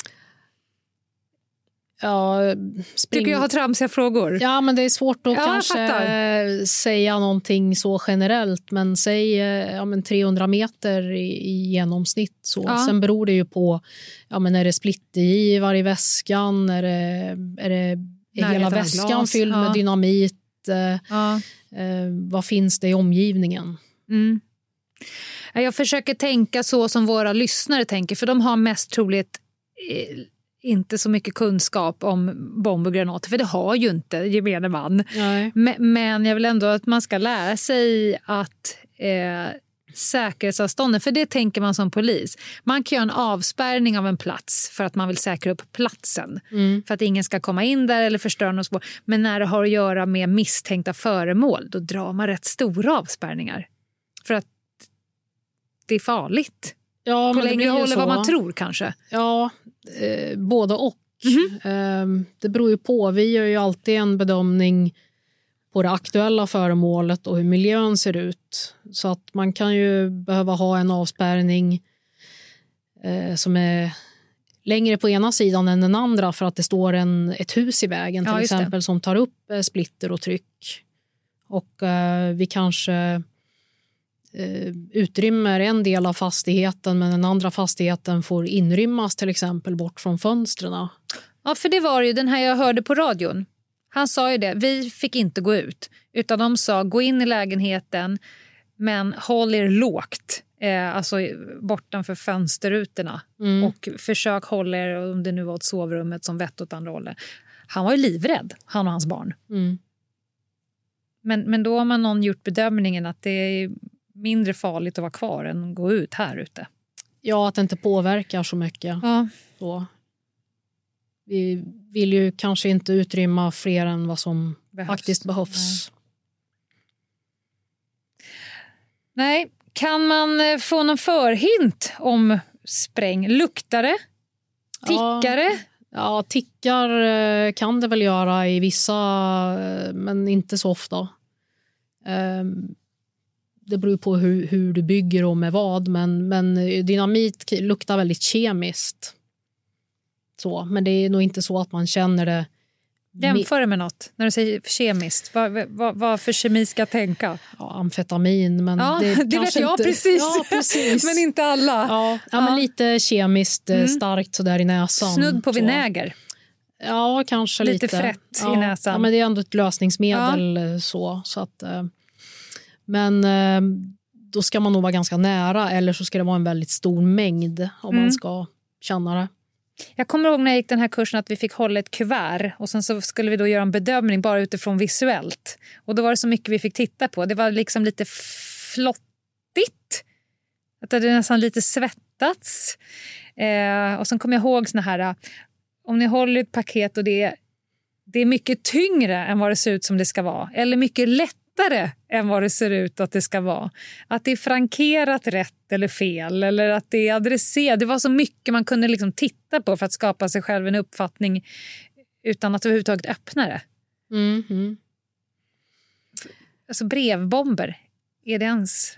Ja, spring... Tycker jag har tramsiga frågor? Ja, men det är svårt att ja, kanske säga någonting så generellt. Men säg ja, men trehundra meter i, i genomsnitt. Så. Ja. Sen beror det ju på, ja, men är det splittergivare i väskan? Är det, är det är hela väskan glas. fylld ja. med dynamit? Ja. Eh, vad finns det i omgivningen? Mm. Jag försöker tänka så som våra lyssnare tänker. För de har mest troligt... Eh, inte så mycket kunskap om bomb och granater, för det har ju inte gemene man. Men, men jag vill ändå att man ska lära sig att eh, säkerhetsavstånden, för det tänker man som polis. Man kan göra en avspärrning av en plats för att man vill säkra upp platsen. Mm. För att ingen ska komma in där eller förstöra något spår. Men när det har att göra med misstänkta föremål, då drar man rätt stora avspärrningar. För att det är farligt. Ja, på längre håll vad man tror kanske. Ja, eh, både och. Mm-hmm. Eh, det beror ju på. Vi gör ju alltid en bedömning på det aktuella föremålet och hur miljön ser ut. Så att man kan ju behöva ha en avspärrning eh, som är längre på ena sidan än den andra för att det står en, ett hus i vägen till ja, exempel som tar upp eh, splitter och tryck. Och eh, vi kanske... utrymmer en del av fastigheten men den andra fastigheten får inrymmas till exempel bort från fönstren. Ja, för det var ju den här jag hörde på radion. Han sa ju det, vi fick inte gå ut utan de sa gå in i lägenheten men håll er lågt. Eh, alltså bortanför fönsterrutorna mm. och försök hålla er om det nu var ett sovrummet som vett åt andra hållet. Han var ju livrädd, han och hans barn. Mm. Men, men då har man någon gjort bedömningen att det är mindre farligt att vara kvar än att gå ut här ute. Ja, att det inte påverkar så mycket. Ja. Så. Vi vill ju kanske inte utrymma fler än vad som behövs. faktiskt behövs. Nej. Nej, kan man få någon förhint om spräng? Luktare? Tickare? Ja, Ja, tickar eh, kan det väl göra i vissa, eh, men inte så ofta. Eh, det beror på hur, hur du bygger och med vad, men, men dynamit luktar väldigt kemiskt. Så, men det är nog inte så att man känner det. Jämför med något, när du säger kemiskt. Vad, vad, vad för kemi ska jag tänka? Ja, amfetamin. Men ja, det, det vet jag inte, precis. Ja, precis. Men inte alla. Ja, ja, ja. Men lite kemiskt mm. starkt så där i näsan. Snudd på vinäger. Ja, kanske lite. Lite frätt ja. i näsan. Ja, men det är ändå ett lösningsmedel. Ja. Så, så att, men då ska man nog vara ganska nära, eller så ska det vara en väldigt stor mängd om mm. man ska känna det. Jag kommer ihåg när jag gick den här kursen att vi fick hålla ett kuvert och sen så skulle vi då göra en bedömning bara utifrån visuellt. Och då var det så mycket vi fick titta på. Det var liksom lite flottigt. Att det hade nästan lite svettats. Eh, och sen kommer jag ihåg såna här, om ni håller ett paket och det är, det är mycket tyngre än vad det ser ut som det ska vara. Eller mycket lättare än vad det ser ut att det ska vara. Att det är frankerat rätt eller fel. Eller att det är adresserat. Det var så mycket man kunde liksom titta på för att skapa sig själv en uppfattning utan att överhuvudtaget öppna det. Mm, mm. Alltså brevbomber. Är det ens...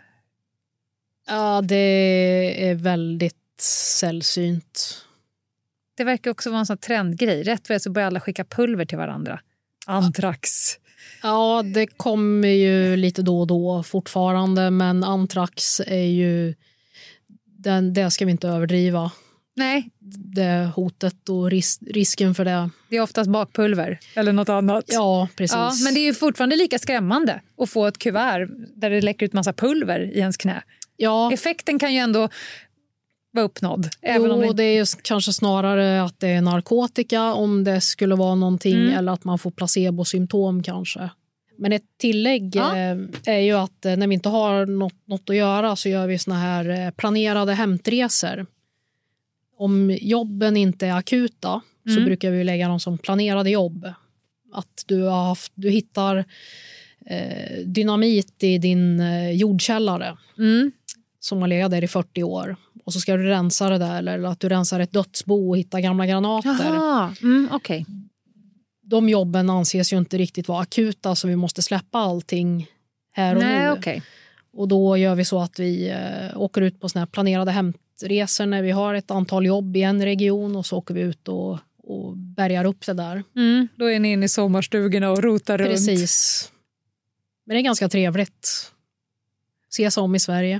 Ja, det är väldigt sällsynt. Det verkar också vara en sån trendgrej. Rätt för det så börjar alla skicka pulver till varandra. Antrax. Ja, det kommer ju lite då och då fortfarande, men antrax är ju, den, det ska vi inte överdriva. Nej. Det hotet och ris, risken för det. Det är oftast bakpulver eller något annat. Ja, precis. Ja, men det är ju fortfarande lika skrämmande att få ett kuvert där det läcker ut massa pulver i ens knä. Ja. Effekten kan ju ändå vara uppnådd. Även jo, om det... det är kanske snarare att det är narkotika om det skulle vara någonting mm. eller att man får placebosymptom kanske. Men ett tillägg ja. är ju att när vi inte har något, något att göra så gör vi såna här planerade hämtresor. Om jobben inte är akuta mm. så brukar vi lägga dem som planerade jobb. Att du, har haft, du hittar eh, dynamit i din eh, jordkällare mm. som har legat där i fyrtio år. Och så ska du rensa det där, eller att du rensar ett dödsbo och hittar gamla granater. Jaha, mm, okej. Okay. De jobben anses ju inte riktigt vara akuta, så vi måste släppa allting här och Nej, nu. Okay. Och då gör vi så att vi eh, åker ut på såna här planerade hämtresor när vi har ett antal jobb i en region, och så åker vi ut och, och bärgar upp det där. Mm, då är ni inne i sommarstugorna och rotar runt. Precis. Men det är ganska trevligt. Ses om i Sverige.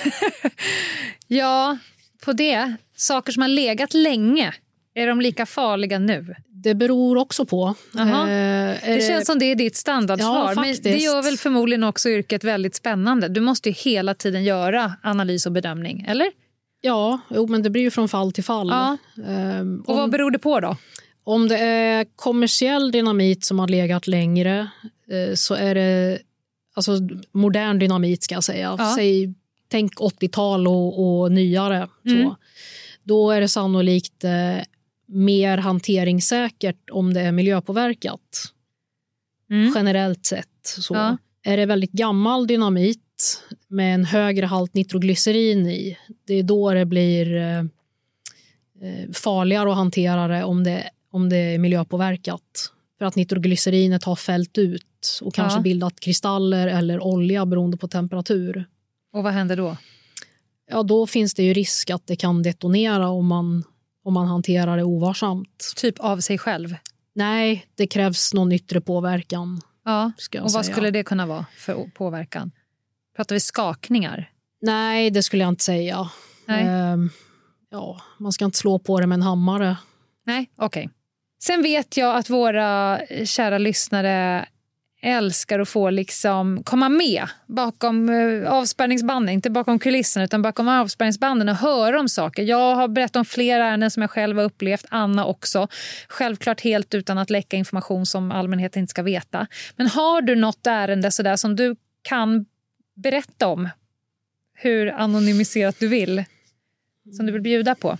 Ja, på det. Saker som har legat länge. Är de lika farliga nu? Det beror också på. Eh, det känns som det är ditt standardsvar. Ja, men det gör väl förmodligen också yrket väldigt spännande. Du måste ju hela tiden göra analys och bedömning, eller? Ja, jo, men det blir ju från fall till fall. Ja. Eh, om, och vad beror det på då? Om det är kommersiell dynamit som har legat längre eh, så är det alltså modern dynamit ska jag säga. Ja. Säg, tänk åttiotal och, och nyare. Mm. Så. Då är det sannolikt eh, mer hanteringssäkert om det är miljöpåverkat. Mm. Generellt sett. Så. Ja. Är det väldigt gammal dynamit med en högre halt nitroglycerin i, det är då det blir eh, farligare att hantera det om det, om det är miljöpåverkat. För att nitroglycerinet har fällt ut och kanske ja. bildat kristaller eller olja beroende på temperatur. Och vad händer då? Ja, då finns det ju risk att det kan detonera om man, om man hanterar det ovarsamt. Typ av sig själv? Nej, det krävs någon yttre påverkan. Ja, ska jag och vad säga. skulle det kunna vara för påverkan? Pratar vi skakningar? Nej, det skulle jag inte säga. Nej. Ehm, ja, man ska inte slå på det med en hammare. Nej, okej. Okay. Sen vet jag att våra kära lyssnare älskar att få liksom komma med bakom eh, avspärrningsbanden, inte bakom kulisserna utan bakom avspärrningsbanden och höra om saker. Jag har berättat om flera ärenden som jag själv har upplevt, Anna också. Självklart helt utan att läcka information som allmänheten inte ska veta. Men har du något ärende så där som du kan berätta om, hur anonymiserat du vill, som du vill bjuda på?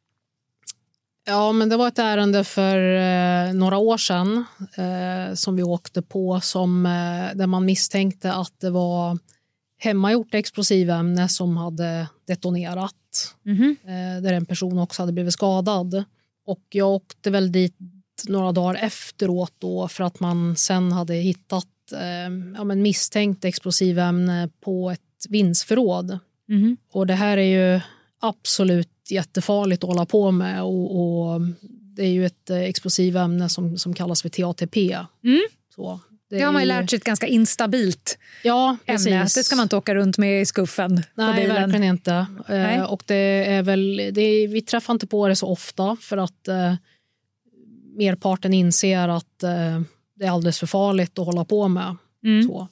Ja, men det var ett ärende för eh, några år sedan eh, som vi åkte på som, eh, där man misstänkte att det var hemmagjort explosivämne som hade detonerat. Mm-hmm. Eh, där en person också hade blivit skadad. Och jag åkte väl dit några dagar efteråt då för att man sen hade hittat eh, ja, men misstänkt explosivämne på ett vindsförråd. Mm. Och det här är ju absolut jättefarligt att hålla på med och, och det är ju ett explosivämne som, som kallas för T A T P. Mm. Så, det, det har man ju lärt sig ett ganska instabilt ja, ämne. Det ska man inte åka runt med i skuffen. Nej, på bilen. Verkligen inte. Nej. Eh, och det är väl, det är, vi träffar inte på det så ofta för att eh, merparten inser att eh, det är alldeles för farligt att hålla på med. Mm. Så.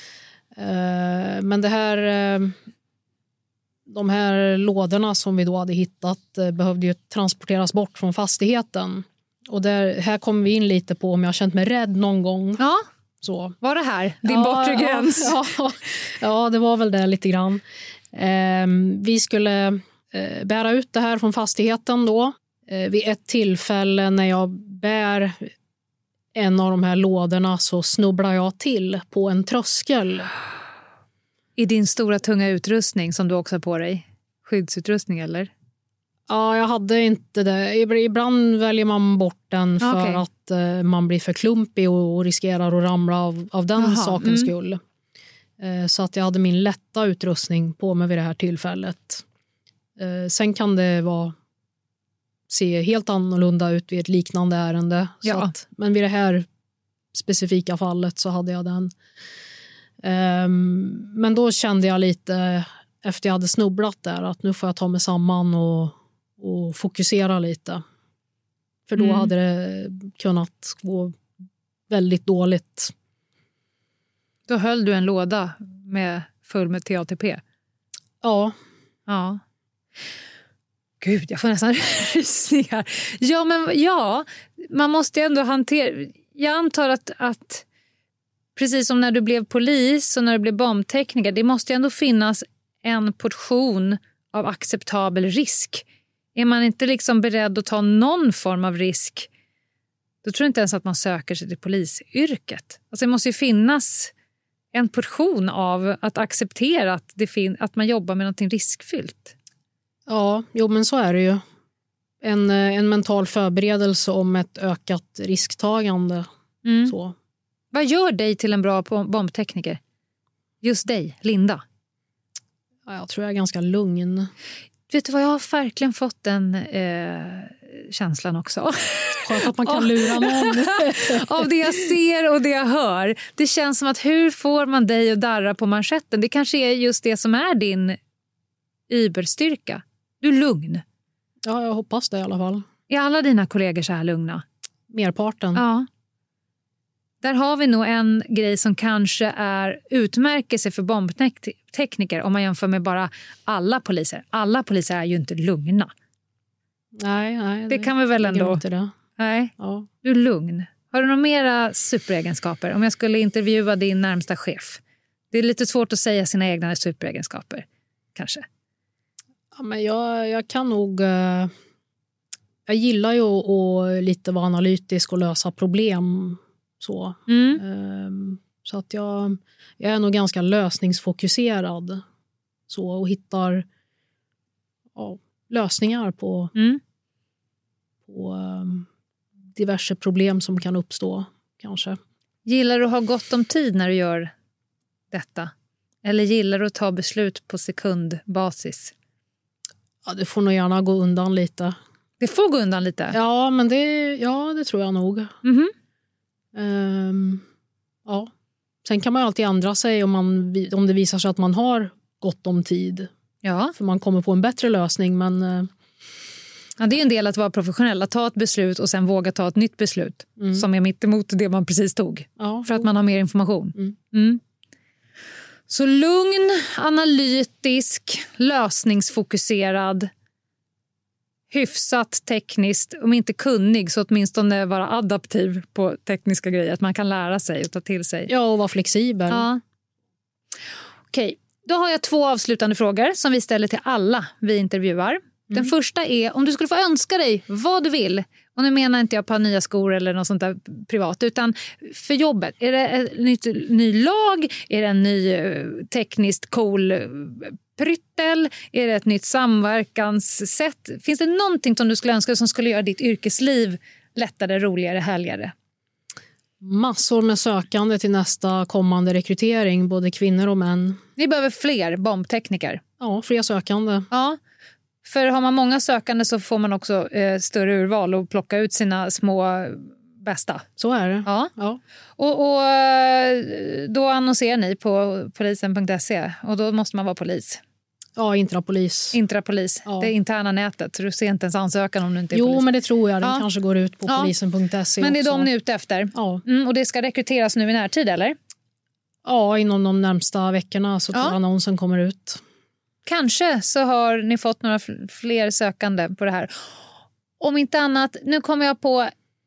Eh, men det här, eh, de här lådorna som vi då hade hittat eh, behövde ju transporteras bort från fastigheten. Och där, här kommer vi in lite på om jag har känt mig rädd någon gång. Ja, så. var det här? Din ja, bortre gräns? Ja, ja, ja, det var väl det lite grann. Eh, vi skulle eh, bära ut det här från fastigheten då. Eh, vid ett tillfälle när jag bär en av de här lådorna så snubblar jag till på en tröskel. I din stora tunga utrustning som du också har på dig? Skyddsutrustning eller? Ja, jag hade inte det. Ibland väljer man bort den för okay. att eh, man blir för klumpig och, och riskerar att ramla av, av den Aha, sakens mm. skull. Eh, så att jag hade min lätta utrustning på mig vid det här tillfället. Eh, sen kan det vara se helt annorlunda ut vid ett liknande ärende. Ja. Så att, men vid det här specifika fallet så hade jag den. Eh, men då kände jag lite efter jag hade snubblat där att nu får jag ta mig samman och och fokusera lite. För då mm. hade det kunnat gå väldigt dåligt. Då höll du en låda med full med T A T P? Ja. Ja. Gud, jag får nästan rysningar. Ja, men ja, man måste ändå hantera... Jag antar att, att precis som när du blev polis och när du blev bombtekniker, det måste ändå finnas en portion av acceptabel risk. Är man inte liksom beredd att ta någon form av risk, då tror jag inte ens att man söker sig till polisyrket. Alltså det måste ju finnas en portion av att acceptera att, det fin- att man jobbar med något riskfyllt. Ja, jo men så är det ju. En, en mental förberedelse om ett ökat risktagande. Mm. Så. Vad gör dig till en bra bombtekniker? Just dig, Linda. Ja, jag tror jag är ganska lugn. Vet du vad, jag har verkligen fått den eh, känslan också. Skönt att man kan lura någon. Av det jag ser och det jag hör. Det känns som att hur får man dig att darra på manschetten? Det kanske är just det som är din überstyrka. Du är lugn. Ja, jag hoppas det i alla fall. Är alla dina kollegor så här lugna? Merparten. Ja. Där har vi nog en grej som kanske är utmärker sig för bombtekniker om man jämför med bara alla poliser. Alla poliser är ju inte lugna. Nej, nej. Det, det kan vi väl ändå. Inte det. Nej, ja. Du är lugn. Har du några mera superegenskaper? Om jag skulle intervjua din närmsta chef. Det är lite svårt att säga sina egna superegenskaper, kanske. Ja, men jag, jag kan nog... Uh, jag gillar ju att, att lite vara analytisk och lösa problem. Så, mm. um, så att jag, jag är nog ganska lösningsfokuserad så, och hittar ja, lösningar på, mm. på um, diverse problem som kan uppstå kanske. Gillar du att ha gott om tid när du gör detta? Eller gillar du att ta beslut på sekundbasis? Ja, det får nog gärna gå undan lite. Det får gå undan lite? Ja, men det, ja, det tror jag nog. Mm-hmm. Um, ja. Sen kan man ju alltid ändra sig om, man, om det visar sig att man har gott om tid. Ja. För man kommer på en bättre lösning. Men, uh... ja, det är en del att vara professionell. Att ta ett beslut och sen våga ta ett nytt beslut. Mm. Som är mitt emot det man precis tog. Ja, för att man har mer information. Mm. Mm. Så lugn, analytisk, lösningsfokuserad. Hyfsat tekniskt, om inte kunnig så åtminstone vara adaptiv på tekniska grejer. Att man kan lära sig och ta till sig. Ja, och vara flexibel. Ja. Okej, då har jag två avslutande frågor som vi ställer till alla vi intervjuar. Mm. Den första är, om du skulle få önska dig vad du vill. Och nu menar inte jag på nya skor eller något sånt där privat. Utan för jobbet. Är det en ny, ny lag? Är det en ny tekniskt cool pryttel? Är det ett nytt samverkanssätt? Finns det någonting som du skulle önska som skulle göra ditt yrkesliv lättare, roligare, härligare? Massor med sökande till nästa kommande rekrytering, både kvinnor och män. Ni behöver fler bombtekniker. Ja, fler sökande. Ja, för har man många sökande så får man också eh, större urval och plocka ut sina små bästa. Så är det. Ja. Ja. Och, och då annonserar ni på polisen punkt se och då måste man vara polis. Ja, intrapolis. Intrapolis. Ja. Det är interna nätet, så du ser inte ens ansökan om du inte är jo, polis. Jo, men det tror jag. Den ja. kanske går ut på ja. polisen punkt se. Men det är också. de ni är ute efter. Ja. Mm, och det ska rekryteras nu i närtid, eller? Ja, inom de närmsta veckorna så tror ja. jag annonsen kommer ut. Kanske så har ni fått några fler sökande på det här. Om inte annat, nu kommer jag på...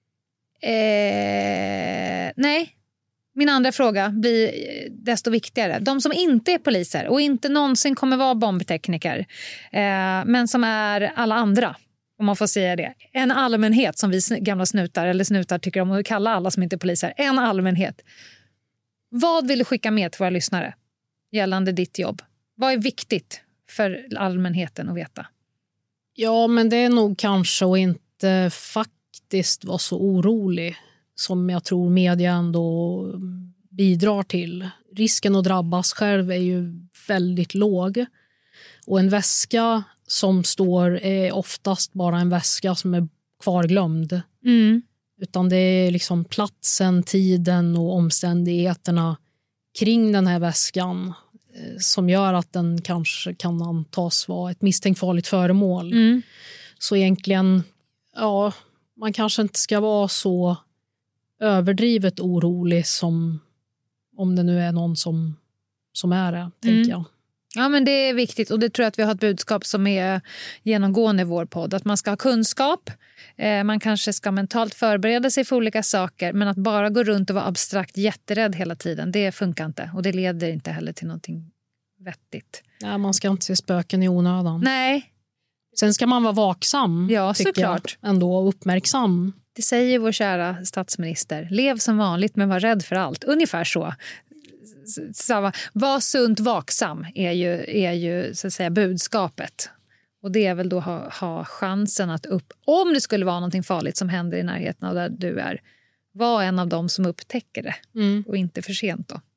Eh, nej, min andra fråga blir desto viktigare. De som inte är poliser och inte någonsin kommer vara bombtekniker, eh, men som är alla andra, om man får säga det. En allmänhet som vi gamla snutar eller snutar tycker om att kalla alla som inte är poliser. En allmänhet. Vad vill du skicka med till våra lyssnare gällande ditt jobb? Vad är viktigt för allmänheten att veta? Ja, men det är nog kanske att inte faktiskt vara så orolig som jag tror media ändå bidrar till. Risken att drabbas själv är ju väldigt låg. Och en väska som står är oftast bara en väska som är kvarglömd. Mm. Utan det är liksom platsen, tiden och omständigheterna kring den här väskan som gör att den kanske kan antas vara ett misstänkt farligt föremål. Mm. Så egentligen, ja, man kanske inte ska vara så överdrivet orolig som om det nu är någon som, som är det, tänker mm. jag. Ja, men det är viktigt och det tror jag att vi har ett budskap som är genomgående i vår podd. Att man ska ha kunskap, eh, man kanske ska mentalt förbereda sig för olika saker, men att bara gå runt och vara abstrakt jätterädd hela tiden, det funkar inte. Och det leder inte heller till någonting vettigt. Ja, man ska inte se spöken i onödan. Nej. Sen ska man vara vaksam, ja, tycker såklart. jag, ändå uppmärksam. Det säger vår kära statsminister. Lev som vanligt men var rädd för allt. Ungefär så. Samma. Var sunt vaksam är ju, är ju så att säga budskapet. Och det är väl då ha, ha chansen att upp, om det skulle vara någonting farligt som händer i närheten av där du är, var en av dem som upptäcker det. Mm. Och inte för sent då.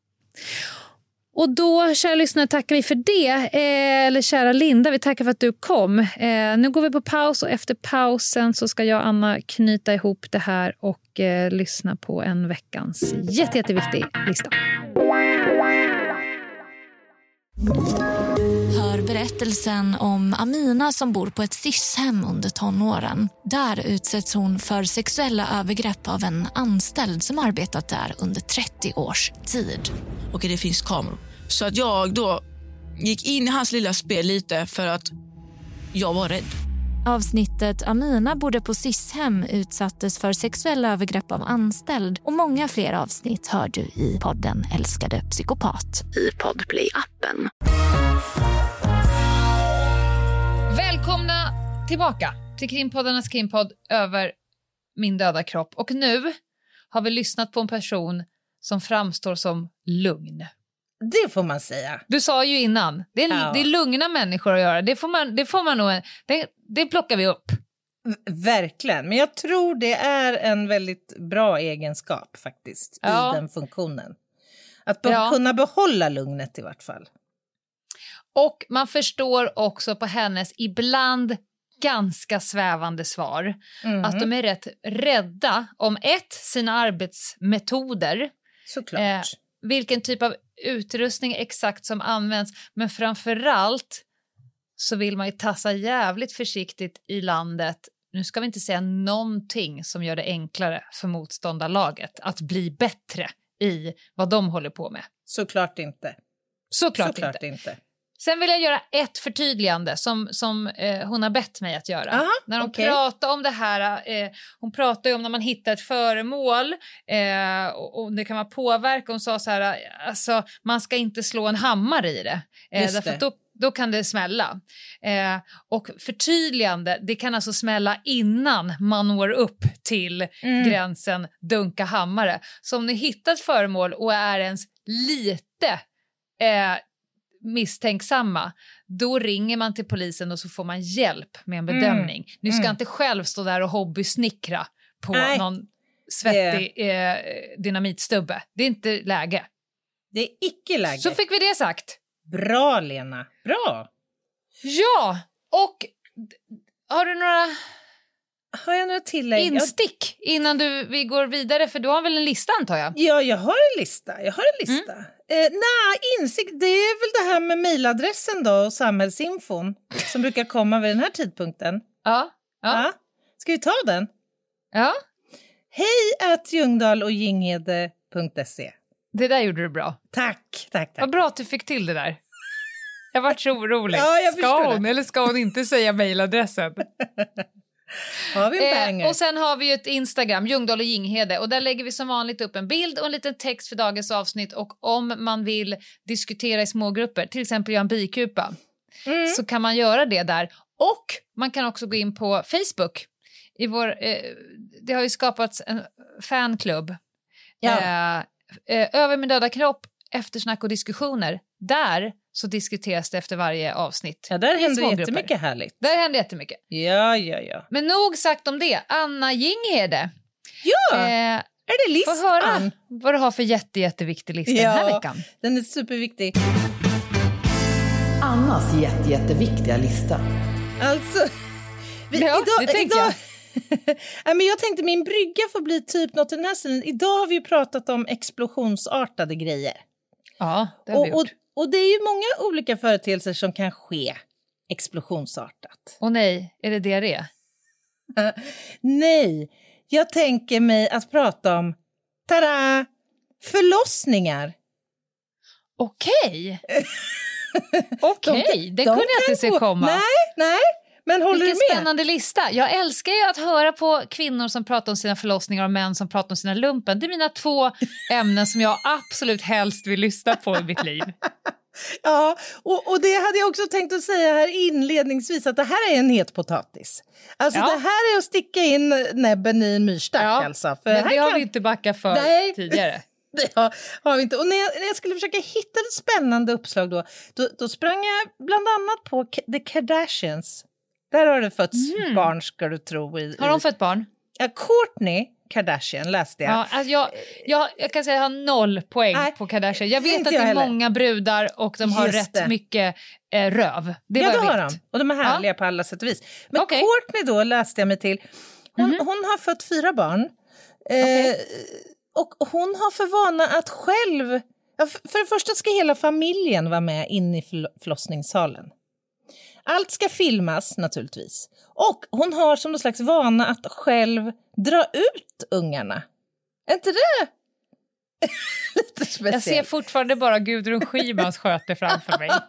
Och då, kära lyssnare, tackar vi för det. Eh, eller kära Linda, vi tackar för att du kom. Eh, nu går vi på paus och efter pausen så ska jag och Anna knyta ihop det här och eh, lyssna på en veckans jätte, jätteviktig lista. Hör berättelsen om Amina som bor på ett S I S-hem under tonåren. Där utsätts hon för sexuella övergrepp av en anställd som arbetat där under trettio års tid. Och det finns kameror. Så att jag då gick in i hans lilla spel lite för att jag var rädd. Avsnittet Amina bodde på S I S-hem utsattes för sexuella övergrepp av anställd och många fler avsnitt hör du i podden Älskade psykopat i Podplay-appen. Välkomna tillbaka till Krimpoddarnas krimpodd över min döda kropp. Och nu har vi lyssnat på en person som framstår som lugn. Det får man säga. Du sa ju innan, det är, ja. det är lugna människor att göra. Det får man, det får man nog, det, det plockar vi upp. Verkligen, men jag tror det är en väldigt bra egenskap faktiskt ja. i den funktionen. Att be- ja. kunna behålla lugnet i vart fall. Och man förstår också på hennes ibland ganska svävande svar mm. att de är rätt rädda om ett, sina arbetsmetoder. Såklart. Eh, vilken typ av utrustning exakt som används, men framförallt så vill man ju tassa jävligt försiktigt i landet. Nu ska vi inte säga någonting som gör det enklare för motståndarlaget att bli bättre i vad de håller på med. Såklart inte. Såklart, Såklart inte. inte. Sen vill jag göra ett förtydligande som, som eh, hon har bett mig att göra. Aha, när hon okay. pratar om det här, eh, hon pratar ju om när man hittar ett föremål eh, och, och det kan vara påverka. Hon sa så här, alltså man ska inte slå en hammare i det. Eh, därför att då, då kan det smälla. Eh, och förtydligande, det kan alltså smälla innan man når upp till mm. gränsen dunka hammare. Så om ni hittar ett föremål och är ens lite... Eh, misstänksamma, då ringer man till polisen och så får man hjälp med en bedömning. Mm. Nu ska mm. inte själv stå där och hobbysnickra på Nej. någon svettig eh, dynamitstubbe. Det är inte läge. Det är icke läge. Så fick vi det sagt. Bra, Lena. Bra. Ja, och har du några... Har jag några tillägg? Instick innan du, vi går vidare, för du har väl en lista antar jag? Ja, jag har en lista. Jag har en lista. Mm. Eh, nej, insikt, det är väl det här med mejladressen då och samhällsinfon som brukar komma vid den här tidpunkten. Ja. ja. ja. Ska vi ta den? Ja. Hej at ljungdahl och ginghede punkt se. Det där gjorde du bra. Tack, tack, tack. Vad bra att du fick till det där. Jag var så orolig. Ja, jag ska hon det. eller ska hon inte säga mejladressen? Har vi en banger? Eh, och sen har vi ju ett Instagram, Ljungdahl och Ginghede, och där lägger vi som vanligt upp en bild och en liten text för dagens avsnitt, och om man vill diskutera i smågrupper, till exempel göra en bikupa, mm. så kan man göra det där. Och man kan också gå in på Facebook. I vår, eh, det har ju skapats en fanklubb. Ja. Eh, eh, över min döda kropp, eftersnack och diskussioner. Där så diskuteras det efter varje avsnitt. Ja, där händer jättemycket härligt. Där händer jättemycket. Ja, ja, ja. Men nog sagt om det. Anna Ginghede. Ja, eh, är det listan? Få höra vad du har för jätte, jätteviktig lista ja, den här veckan. Den är superviktig. Annas jätte, jätteviktiga lista. Alltså, vi, ja, idag, det tänker idag, jag. ja, men jag tänkte min brygga får bli typ något i den här stilen. Idag har vi ju pratat om explosionsartade grejer. Ja, det har och, vi gjort. Och, och det är ju många olika företeelser som kan ske explosionsartat. Och nej, är det diarré? Uh, nej, jag tänker mig att prata om, tada, förlossningar. Okej. Okej, det kunde jag inte se komma. Nej, nej. Men håller Vilken du med? spännande lista. Jag älskar ju att höra på kvinnor som pratar om sina förlossningar och män som pratar om sina lumpen. Det är mina två ämnen som jag absolut helst vill lyssna på i mitt liv. Ja, och, och det hade jag också tänkt att säga här inledningsvis, att det här är en het potatis. Alltså ja. Det här är att sticka in näbben i en myrstack ja, alltså. För men här det har kan... vi inte backat för Nej. tidigare. Det har, har vi inte. Och när jag, när jag skulle försöka hitta ett spännande uppslag då, då, då sprang jag bland annat på The Kardashians. Där har det fötts mm. barn, ska du tro. I, har de fött barn? Ja, Kourtney Kardashian läste jag. Ja, alltså jag, jag. Jag kan säga att jag har noll poäng Nej, på Kardashian. Jag vet att det är heller. många brudar och de har Just rätt det. mycket eh, röv. Det ja, det har vet. de. Och de är härliga ja. på alla sätt och vis. Men okay. Kourtney då läste jag mig till. Hon, mm-hmm. hon har fött fyra barn. Eh, okay. Och hon har för vana att själv... Ja, för, för det första ska hela familjen vara med in i förl- förlossningssalen. Allt ska filmas naturligtvis. Och hon har som någon slags vana att själv dra ut ungarna. Är inte det lite speciellt? Jag ser fortfarande bara Gudrun Schymans sköter framför mig.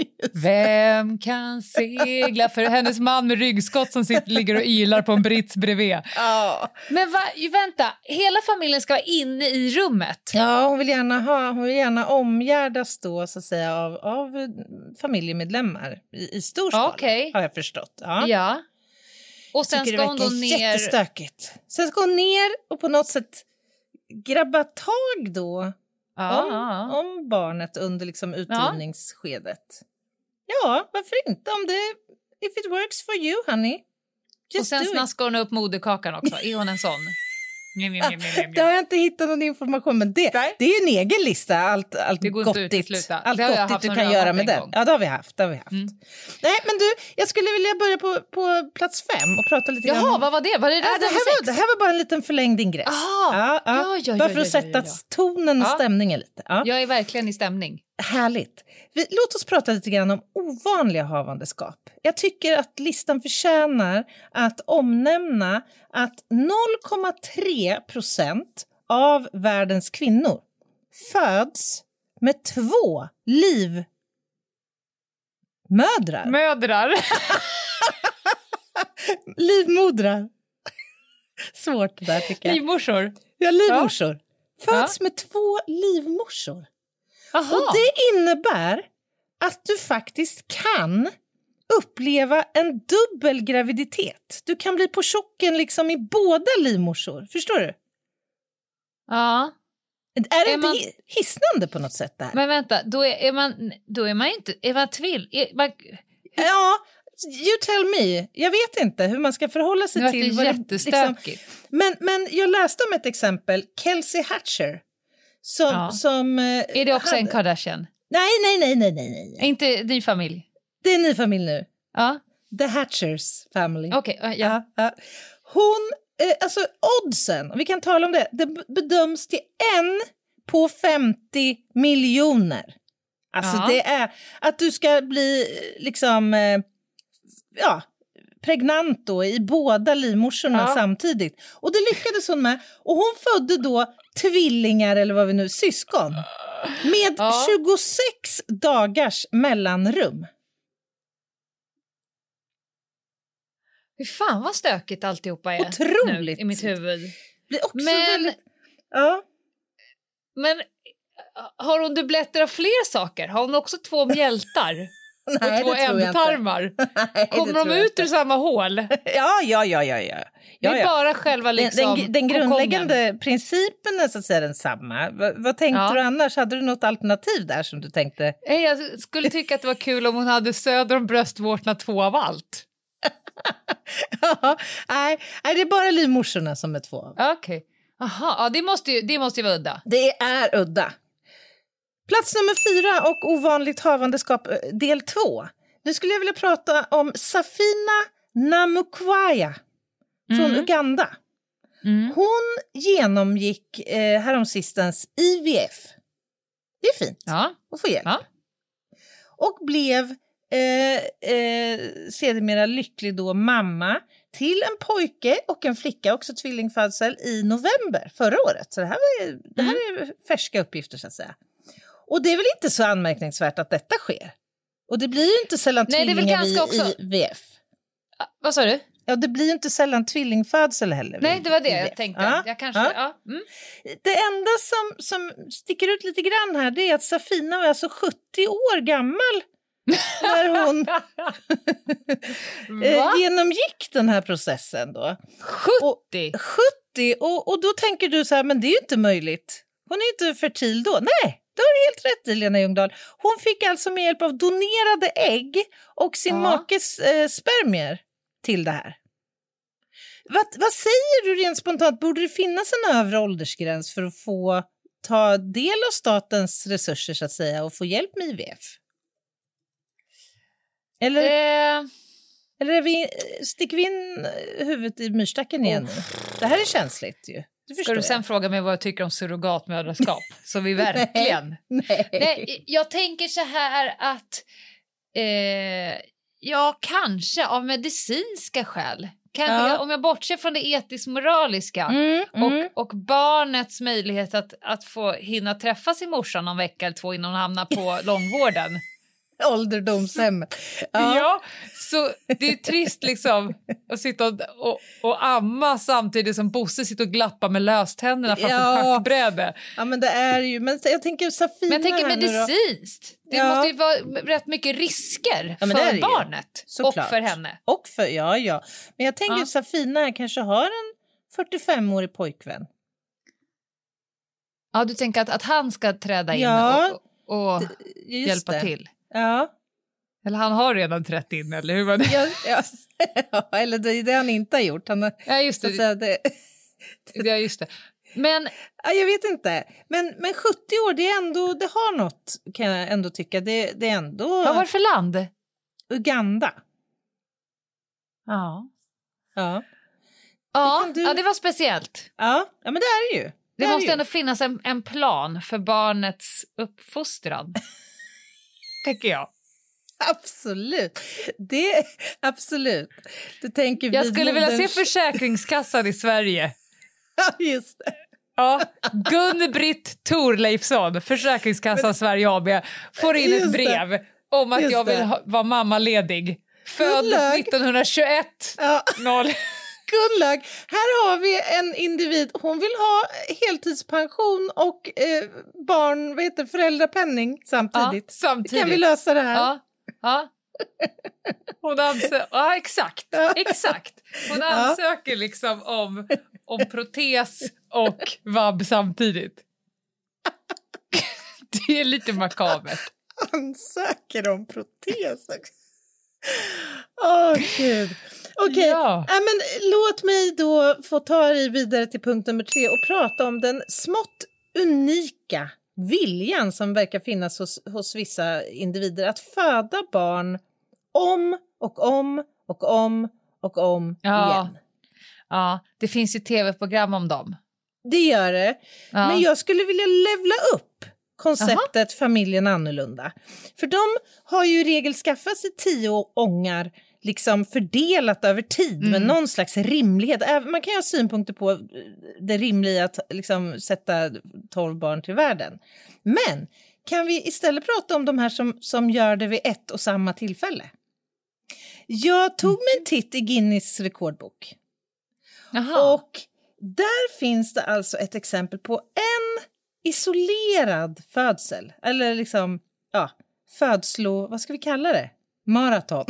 Vem kan segla? För hennes man med ryggskott som sitter, ligger och ylar på en brits bredvid. Ja. Men va, vänta, hela familjen ska vara inne i rummet? Ja, hon vill gärna, ha, hon vill gärna omgärdas då, så att säga, av, av familjemedlemmar i, i stor skala, okay. har jag förstått. Ja. ja. Och sen ska hon då ner... jättestökigt. Sen ska hon ner och på något sätt grabba tag då ah. om, om barnet under liksom utdrivningsskedet. Ja. ja, varför inte? Om det, if it works for you, honey. Just och sen snaskar hon upp moderkakan också. Är hon en sån? Det har jag inte hittat någon information, men det, det är ju en egen lista. Allt, allt det går gottigt, inte allt gottigt du kan göra med den. Gång. Ja, det har vi haft. Det har vi haft. Mm. Nej, men du, jag skulle vilja börja på, på plats fem och prata lite Jaha, grann. vad var det? Var det, ja, det, här var, det här var bara en liten förlängd ingress. Aha, ja, ja. Ja, ja, bara för ja, att sätta ja, ja, ja. tonen och ja. stämningen lite. Ja. Jag är verkligen i stämning. Härligt. Vi, låt oss prata lite grann om ovanliga havandeskap. Jag tycker att listan förtjänar att omnämna att noll komma tre procent av världens kvinnor föds med två livmödrar. Mödrar. Livmodrar. Svårt det där, tycker jag. Livmorsor. Ja, livmorsor. Ja. Föds ja. med två livmorsor. Aha. Och det innebär att du faktiskt kan uppleva en dubbel graviditet. Du kan bli på chocken liksom i båda livmorsor. Förstår du? Ja. Är det är inte man... hisnande på något sätt det här? Men vänta, då är, är man då är man inte är man tvill är man... Ja, you tell me. Jag vet inte hur man ska förhålla sig det till det är jättestökigt. Liksom, men, men jag läste om ett exempel, Kelsey Hatcher. Som, Ja. som, är det också hade... en Kardashian? Nej, nej, nej, nej, nej, nej. Inte din familj? Det är en ny familj nu. Ja. The Hatchers family. Okej, okay, ja. Ja, ja. Hon, eh, alltså oddsen, vi kan tala om det, det bedöms till en på femtio miljoner. Alltså Ja. det är att du ska bli liksom, eh, ja, pregnant då i båda livmorsorna Ja. samtidigt. Och det lyckades hon med. Och hon födde då tvillingar, eller vad vi nu, syskon. Med Ja. tjugosex dagars mellanrum. Hur fan vad stökigt alltihopa är. Otroligt. Nu, i mitt huvud. Blir också Men- väldigt... Ja. Men har hon dubbletter av fler saker? Har hon också två mjältar? Nej, och två det tror jag inte. ändtarmar? Nej, Kommer det de tror jag ut inte. ur samma hål? Ja, ja, ja, ja, ja. Det ja, är ja. bara själva liksom... Den, den, den grundläggande principen är så att säga densamma. V- vad tänkte Ja. du annars? Hade du något alternativ där som du tänkte? Nej, jag skulle tycka att det var kul om hon hade söder om bröstvårtorna två av allt. Ja, nej, nej, det är bara livmorsorna som är två. Okej. Okay. Jaha, ja, det måste ju, det måste ju vara udda. Det är udda. Plats nummer fyra och ovanligt havandeskap eh, del två. Nu skulle jag vilja prata om Safina Namukwaya från Mm. Uganda. Mm. Hon genomgick eh, häromsistens I V F. Det är fint Ja. att få hjälp. Ja. Och blev eh, eh, sedermera lycklig då mamma till en pojke och en flicka, också tvillingfödsel, i november förra året. Så det här, var, ju- det här är färska uppgifter så att säga. Och det är väl inte så anmärkningsvärt att detta sker. Och det blir ju inte sällan Nej, det är väl tvillingar ganska i också- I V F. Ah, vad sa du? Ja, det blir ju inte sällan tvillingfödsel heller. Nej, vid det var det I V F. jag tänkte. Ja, Jag kanske, ja. ja. Mm. Det enda som, som sticker ut lite grann här, det är att Safina var alltså sjuttio år gammal när hon eh, Va? genomgick den här processen då. sjuttio? sjuttio, och, och då tänker du så här, men det är ju inte möjligt. Hon är inte fertil då. Nej, det har du helt rätt i, Lena Ljungdahl. Hon fick alltså med hjälp av donerade ägg och sin Ja. makes eh, spermier till det här. Vad, vad säger du rent spontant? Borde det finnas en övre åldersgräns för att få ta del av statens resurser så att säga och få hjälp med I V F? Eller, Eh, eller är vi, sticker vi in huvudet i myrstacken igen nu? Det här är känsligt ju. Det ska förstår du sen jag. fråga mig vad jag tycker om surrogatmödraskap? Så vi verkligen... Nej. Nej, jag tänker så här att... Eh, ja, kanske av medicinska skäl. Kan, Ja. jag, om jag bortser från det etisk-moraliska Mm, mm. och, och barnets möjlighet att, att få hinna träffa sin morsa någon vecka eller två innan hon hamnar på långvården. Ålderdomshemmet. Ja. Ja. Så det är trist liksom att sitta och, och, och amma samtidigt som Bosse sitter och glappar med löständerna framför Ja. schackbräde. Ja, men det är ju... Men jag tänker Safina Men jag tänker här nu då. medicinskt. Det Ja. måste ju vara rätt mycket risker Ja, men det är för det ju. barnet Såklart. och för henne. Och för, ja, ja. Men jag tänker Ja. att Safina här kanske har en fyrtiofemårig pojkvän. Ja, du tänker att, att han ska träda in Ja. och, och Just hjälpa det. till. Ja. Eller han har redan trätt in, eller hur var det? Ja, ja. Ja, eller det är det han inte har gjort. Han har, Ja, just så att det. säga, det, Ja, just det. Men ja, jag vet inte. Men, men sjuttio år, det, är ändå, det har något kan jag ändå tycka. Det, det är ändå vad var det för land? Uganda. Ja. Ja. Ja, kan du- ja, det var speciellt. Ja, ja, men det är det ju. Det, är måste ju. ändå finnas en, en plan för barnets uppfostran. Tänker jag. Absolut. Det, absolut. Du tänker Jag vid skulle vilja se moderns- Försäkringskassan i Sverige. Ja, just det. Ja, Gun-Britt Thorleifsson, Försäkringskassan Sverige A B, får in Just ett det. brev om att Just jag vill det. ha, vara mammaledig. Född Gunnlaug. nittonhundratjugoett. Ja. Noll. Gunnlaug, här har vi en individ. Hon vill ha heltidspension och eh, barn, vad heter föräldrapenning Ja, samtidigt. samtidigt. Kan vi lösa det här? Ja, ja. Hon ansöker, ja exakt, Ja. exakt. Hon Ja. ansöker liksom om, om protes och vab samtidigt. Det är lite makabert. Ansöker om protes också. Åh, oh, gud. Okej, okay. ja. äh, men låt mig då få ta dig vidare till punkt nummer tre och prata om den smått unika viljan som verkar finnas hos, hos vissa individer att föda barn om och om och om och om ja. igen. Ja, det finns ju tv-program om dem. Det gör det. Ja. Men jag skulle vilja levla upp konceptet Aha. familjen annorlunda. För de har ju i regel skaffat sig tio ångar liksom fördelat över tid mm. med någon slags rimlighet. Man kan ju ha synpunkter på det rimliga att liksom sätta tolv barn till världen. Men kan vi istället prata om de här som, som gör det vid ett och samma tillfälle? Jag tog mig en titt i Guinness rekordbok. Aha. Och där finns det alltså ett exempel på en isolerad födsel. Eller liksom, ja, födslo, vad ska vi kalla det? Maraton.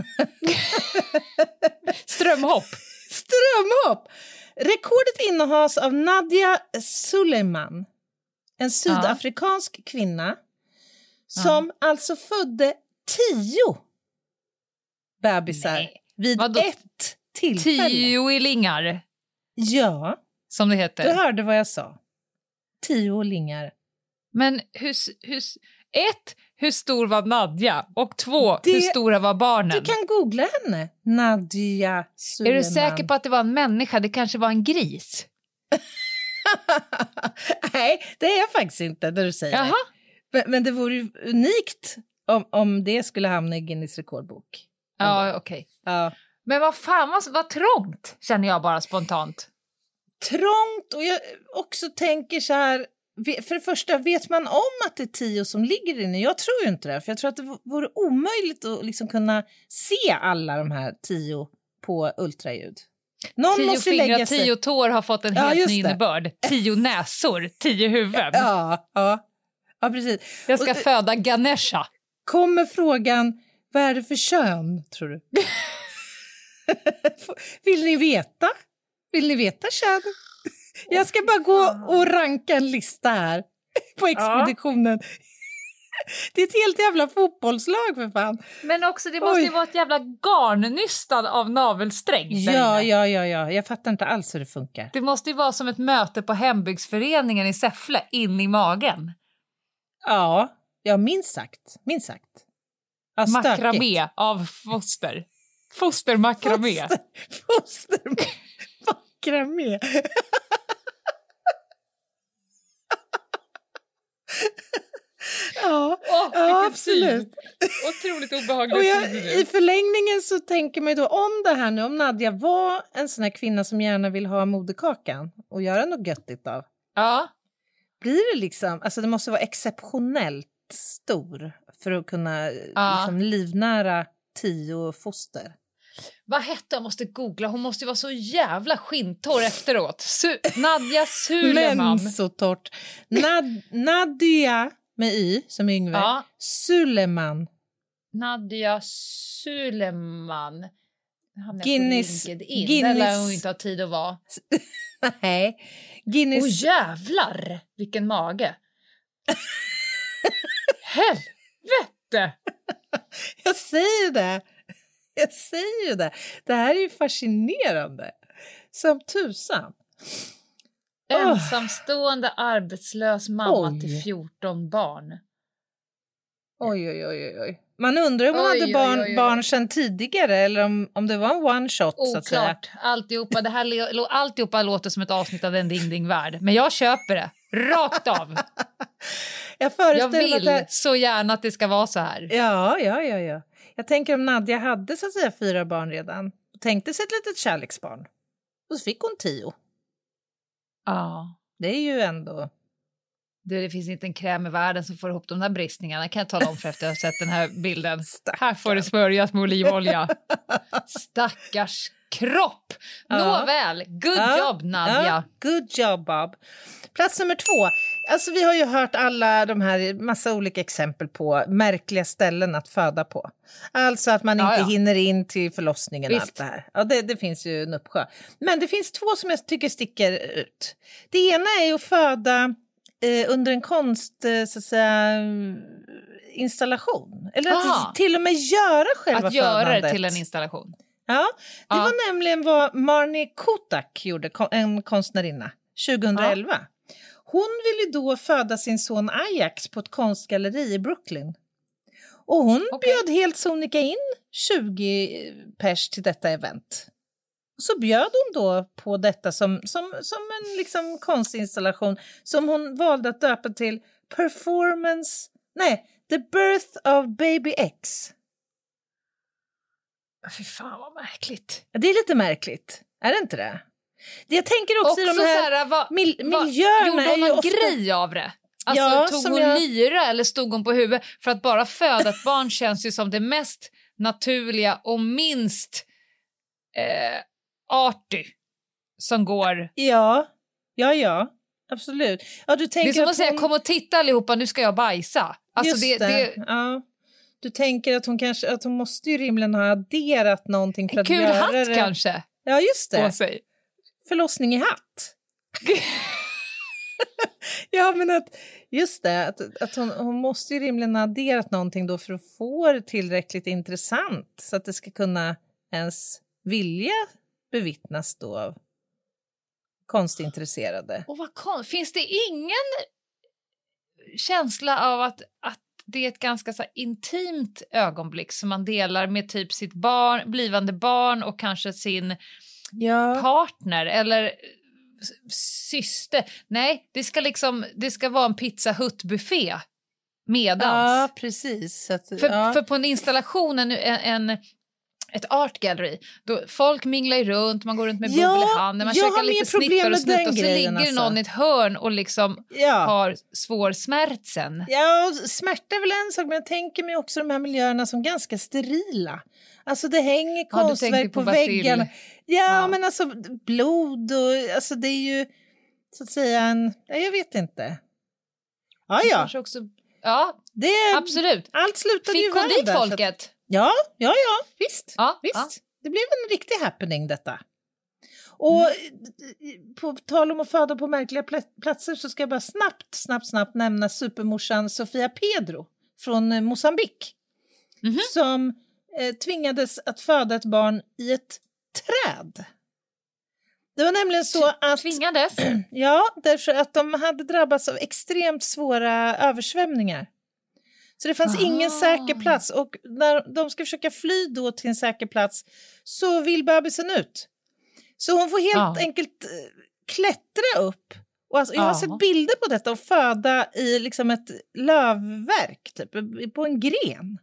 Strömhopp. Strömhopp. Rekordet innehas av Nadia Suleiman. En sydafrikansk ja. kvinna. Som ja. alltså födde tio bebisar Nej. vid Vadå? ett tillfälle. Tiolingar. Ja. Som det heter. Du hörde vad jag sa. Tiolingar. Men hur, hur, ett, hur stor var Nadia? Och två, det, hur stora var barnen? Du kan googla henne. Nadia Suleiman. Är du säker på att det var en människa? Det kanske var en gris. Nej, det är jag faktiskt inte när du säger Jaha. det. Men, men det vore ju unikt om, om det skulle hamna i Guinness rekordbok. Ja, okej. Okay. Ja. Men vad fan, vad, vad trångt, känner jag bara spontant. Trångt, och jag också tänker så här, för det första, vet man om att det är tio som ligger inne? Jag tror ju inte det, för jag tror att det vore omöjligt att liksom kunna se alla de här tio på ultraljud. Någon tio måste fingrar, lägga sig... tio tår har fått en ja, helt ny innebörd. Tio näsor, tio huvuden. Ja, ja, ja precis. Jag ska och, föda Ganesha. Kommer frågan, vad är det för kön, tror du? Vill ni veta? Vill ni veta kön? Jag ska bara gå och ranka en lista här på expeditionen. Ja. Det är ett helt jävla fotbollslag för fan. Men också, det måste Oj. ju vara ett jävla garnnystan av navelsträng. Ja, ja, ja, ja. Jag fattar inte alls hur det funkar. Det måste ju vara som ett möte på hembygdsföreningen i Säffle, in i magen. Ja, ja minst sagt. Minst sagt. Ja, makramé av foster. Fostermakramé. Foster, fostermakramé. Ja, oh, ja absolut. Otroligt obehagligt. Och jag, i förlängningen så tänker man ju då om det här nu, om Nadia var en sån här kvinna som gärna vill ha moderkakan och göra något göttigt av. Ja. Blir det liksom, alltså det måste vara exceptionellt stor för att kunna ja. liksom livnära tio foster. Vad hette, jag måste googla, hon måste ju vara så jävla skintorr efteråt. Su- Nadia Suleiman. Men så torrt. Nad- Nadia med y som Yngve. Ja. Suleiman. Nadia Suleiman. Guinness. Guinness. Där lär hon inte ha tid att vara. Nej. Guinness. Åh jävlar, vilken mage. Helvete. Jag säger det. Jag säger ju det. Det här är ju fascinerande. Som tusan. Ensamstående oh. arbetslös mamma oj. till fjorton barn. Oj, oj, oj, oj. Man undrar om hon oj, hade barn, oj, oj, oj. barn sedan tidigare eller om, om det var en one shot. Oklart. Så att säga. Alltihopa, det här, alltihopa låter som ett avsnitt av En Ding Ding Värld. Men jag köper det. Rakt av. jag, jag vill att det... så gärna att det ska vara så här. Ja, ja, ja, ja. Jag tänker om Nadia hade så att säga fyra barn redan. Och tänkte sig ett litet kärleksbarn. Och så fick hon tio. Ja. Det är ju ändå... Det, det finns inte en kräm i världen som får ihop de där bristningarna. Kan jag tala om för efter att jag har sett den här bilden. Stackars. Här får det smörjas med olivolja. Stackars kropp. Ja. Nåväl, good ja. job Nadia. Ja. Good job Bob. Plats nummer två. Alltså vi har ju hört alla de här massa olika exempel på märkliga ställen att föda på. Alltså att man inte ja, ja. hinner in till förlossningen och allt det här. Ja, det, det finns ju en uppsjö. Men det finns två som jag tycker sticker ut. Det ena är att föda eh, under en konst, eh, så att säga, installation. Eller Aha. att till och med göra själva Att göra födandet. det till en installation. Ja, det Ja. var nämligen vad Marnie Kotak gjorde, en konstnärinna, tjugoelva. Ja. Hon ville då föda sin son Ajax på ett konstgalleri i Brooklyn. Och hon okay. bjöd helt sonika in tjugo pers till detta event. Så bjöd hon då på detta som, som, som en liksom konstinstallation som hon valde att döpa till Performance, nej, The Birth of Baby X. Fy fan vad märkligt. Det är lite märkligt, är det inte det? det jag tänker också, också i de här, här vad, mil, miljöerna. Gjorde hon någon ofta... grej av det? Alltså ja, tog hon jag... lyra eller stod hon på huvudet? För att bara föda ett barn känns ju som det mest naturliga och minst eh, arty som går. Ja, ja, ja. Absolut. Ja, du tänker det är som att, att säga, hon... kom och titta allihopa, nu ska jag bajsa. Alltså Just det, det. det... Ja. Du tänker att hon kanske, att hon måste ju rimligen ha adderat någonting för en att kul göra hatt det. kanske. Ja, just det. På sig. Förlossning i hatt. Ja, men att, just det, att, att hon, hon måste ju rimligen ha adderat någonting då för att få det tillräckligt intressant så att det ska kunna ens vilja bevittnas då av konstintresserade. Och vad kon- Finns det ingen känsla av att, att det är ett ganska så här intimt ögonblick som man delar med typ sitt barn, blivande barn och kanske sin ja. partner eller syster? Nej, det ska liksom det ska vara en Pizza Hut-buffé medans. Ja, precis. Så att, för, ja. för på en installation, en, en ett art gallery, då folk minglar ju runt, man går runt med ja, bubbel i handen, man käkar lite snittar och snuttar och så ligger alltså. någon i ett hörn och liksom ja. har svår smärtsen. Ja, smärta är väl en sak, men jag tänker mig också de här miljöerna som ganska sterila. Alltså det hänger konstverk ja, på, på väggarna. Ja, ja, men alltså blod och alltså det är ju så att säga en, jag vet inte. Ja, ja. Också, ja, det, absolut. Allt slutade Fick ju hon dit där, folket? Att, ja, ja, ja, visst. Ja, visst. ja. Det blev en riktig happening detta. Och mm. på tal om att föda på märkliga platser så ska jag bara snabbt, snabbt, snabbt nämna supermorsan Sofia Pedro från Mosambik. Mm-hmm. Som eh, tvingades att föda ett barn i ett träd. Det var nämligen så att... Tvingades? Ja, därför att de hade drabbats av extremt svåra översvämningar. Så det fanns Aha. ingen säker plats. Och när de ska försöka fly då till en säker plats så vill bebisen ut. Så hon får helt ja. enkelt klättra upp. Och alltså, jag har ja. sett bilder på detta och föda i liksom ett lövverk, typ, på en gren.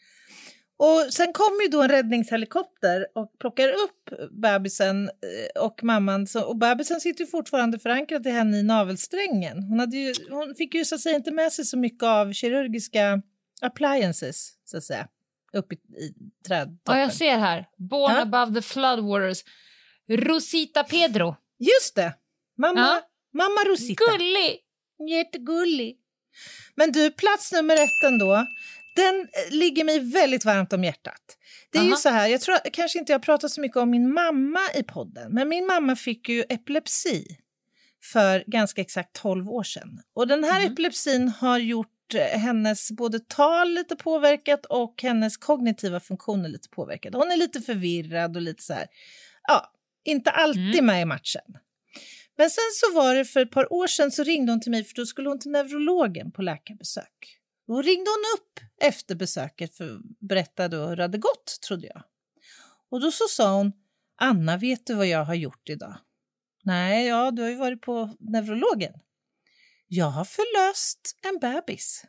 Och sen kommer ju då en räddningshelikopter och plockar upp bebisen och mamman. Och bebisen sitter ju fortfarande förankrad till henne i navelsträngen. Hon, hade ju, hon fick ju så att säga inte med sig så mycket av kirurgiska appliances, så att säga, upp i, i trädtoppen. Ja, jag ser här. Born ja. above the floodwaters. Rosita Pedro. Just det. Mamma, ja. mamma Rosita. Gullig. Jättegullig. Men du, plats nummer ett ändå. Den ligger mig väldigt varmt om hjärtat. Det är Aha. ju så här, jag tror kanske inte jag pratat så mycket om min mamma i podden. Men min mamma fick ju epilepsi för ganska exakt tolv år sedan. Och den här mm. epilepsin har gjort hennes både tal lite påverkat och hennes kognitiva funktioner lite påverkade. Hon är lite förvirrad och lite så här, ja, inte alltid mm. med i matchen. Men sen så var det för ett par år sedan så ringde hon till mig för då skulle hon till neurologen på läkarbesök. Då ringde hon upp efter besöket för att berätta då hur det hade gått, trodde jag. Och då så sa hon, Anna, vet du vad jag har gjort idag? Nej, ja, du har ju varit på neurologen. Jag har förlöst en bebis.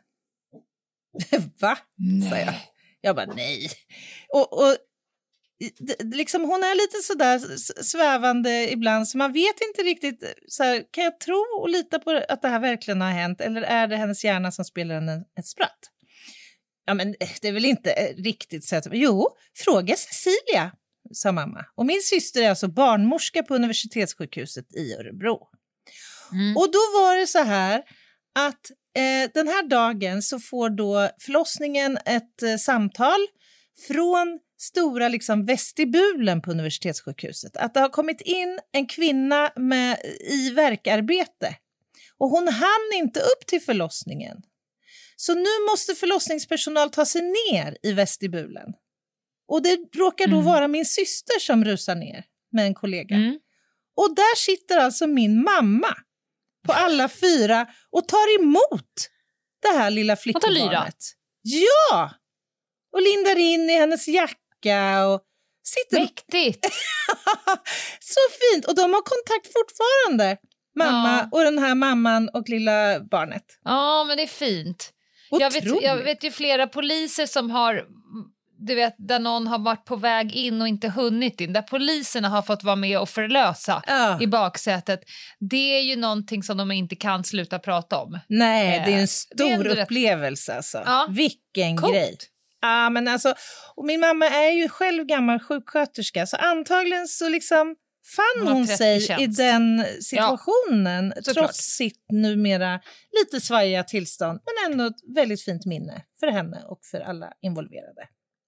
Va? Nej. Sa jag. Jag bara, nej. Och, och liksom, hon är lite sådär svävande ibland så man vet inte riktigt så här, kan jag tro och lita på att det här verkligen har hänt eller är det hennes hjärna som spelar en ett spratt? Ja, men det är väl inte riktigt så att, jo, fråga Cecilia, sa mamma. Och min syster är alltså barnmorska på universitetssjukhuset i Örebro. Mm. Och då var det så här att eh, den här dagen så får då förlossningen ett eh, samtal från stora liksom vestibulen på universitetssjukhuset. Att det har kommit in en kvinna med, i verkarbete. och hon hann inte upp till förlossningen. Så nu måste förlossningspersonal ta sig ner i vestibulen. Och det råkar då mm. vara min syster som rusar ner med en kollega. Mm. Och där sitter alltså min mamma på alla fyra och tar emot det här lilla flickebarnet. Ja! Och lindar in i hennes jacka och sitter... Mäktigt! Så fint! Och de har kontakt fortfarande. Mamma ja. och den här mamman och lilla barnet. Ja, men det är fint. Jag vet, jag vet ju flera poliser som har... Du vet, där någon har varit på väg in och inte hunnit in. Där poliserna har fått vara med och förlösa ja. i baksätet. Det är ju någonting som de inte kan sluta prata om. Nej, det är en stor är upplevelse rätt... alltså. Ja. Vilken Coolt. grej. Ja, men alltså, och min mamma är ju själv gammal sjuksköterska. Så antagligen så liksom fann hon, hon sig tjänst. i den situationen. Ja, trots klart. sitt numera lite svajiga tillstånd. Men ändå ett väldigt fint minne för henne och för alla involverade.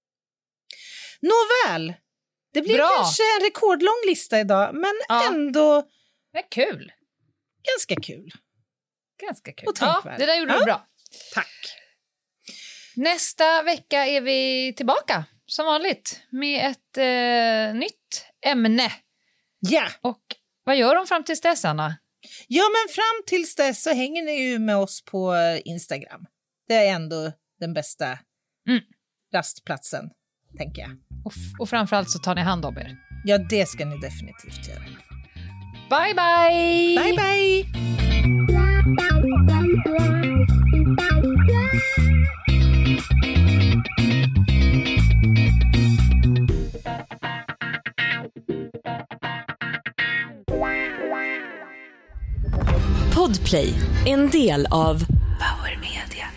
Nåväl, det blir Bra. kanske en rekordlång lista idag, men ja. ändå... Det är kul. Ganska kul. Ganska kul. Ja, det där gjorde ja. du bra. Tack. Nästa vecka är vi tillbaka, som vanligt, med ett eh, nytt ämne. Ja. Och vad gör de fram tills dess, Anna? Ja, men fram tills dess så hänger ni ju med oss på Instagram. Det är ändå den bästa mm. rastplatsen. Tänker jag. Och, f- och framförallt så tar ni hand om er. Ja, det ska ni definitivt göra. Bye, bye! Bye, bye! Podplay, en del av Power Media.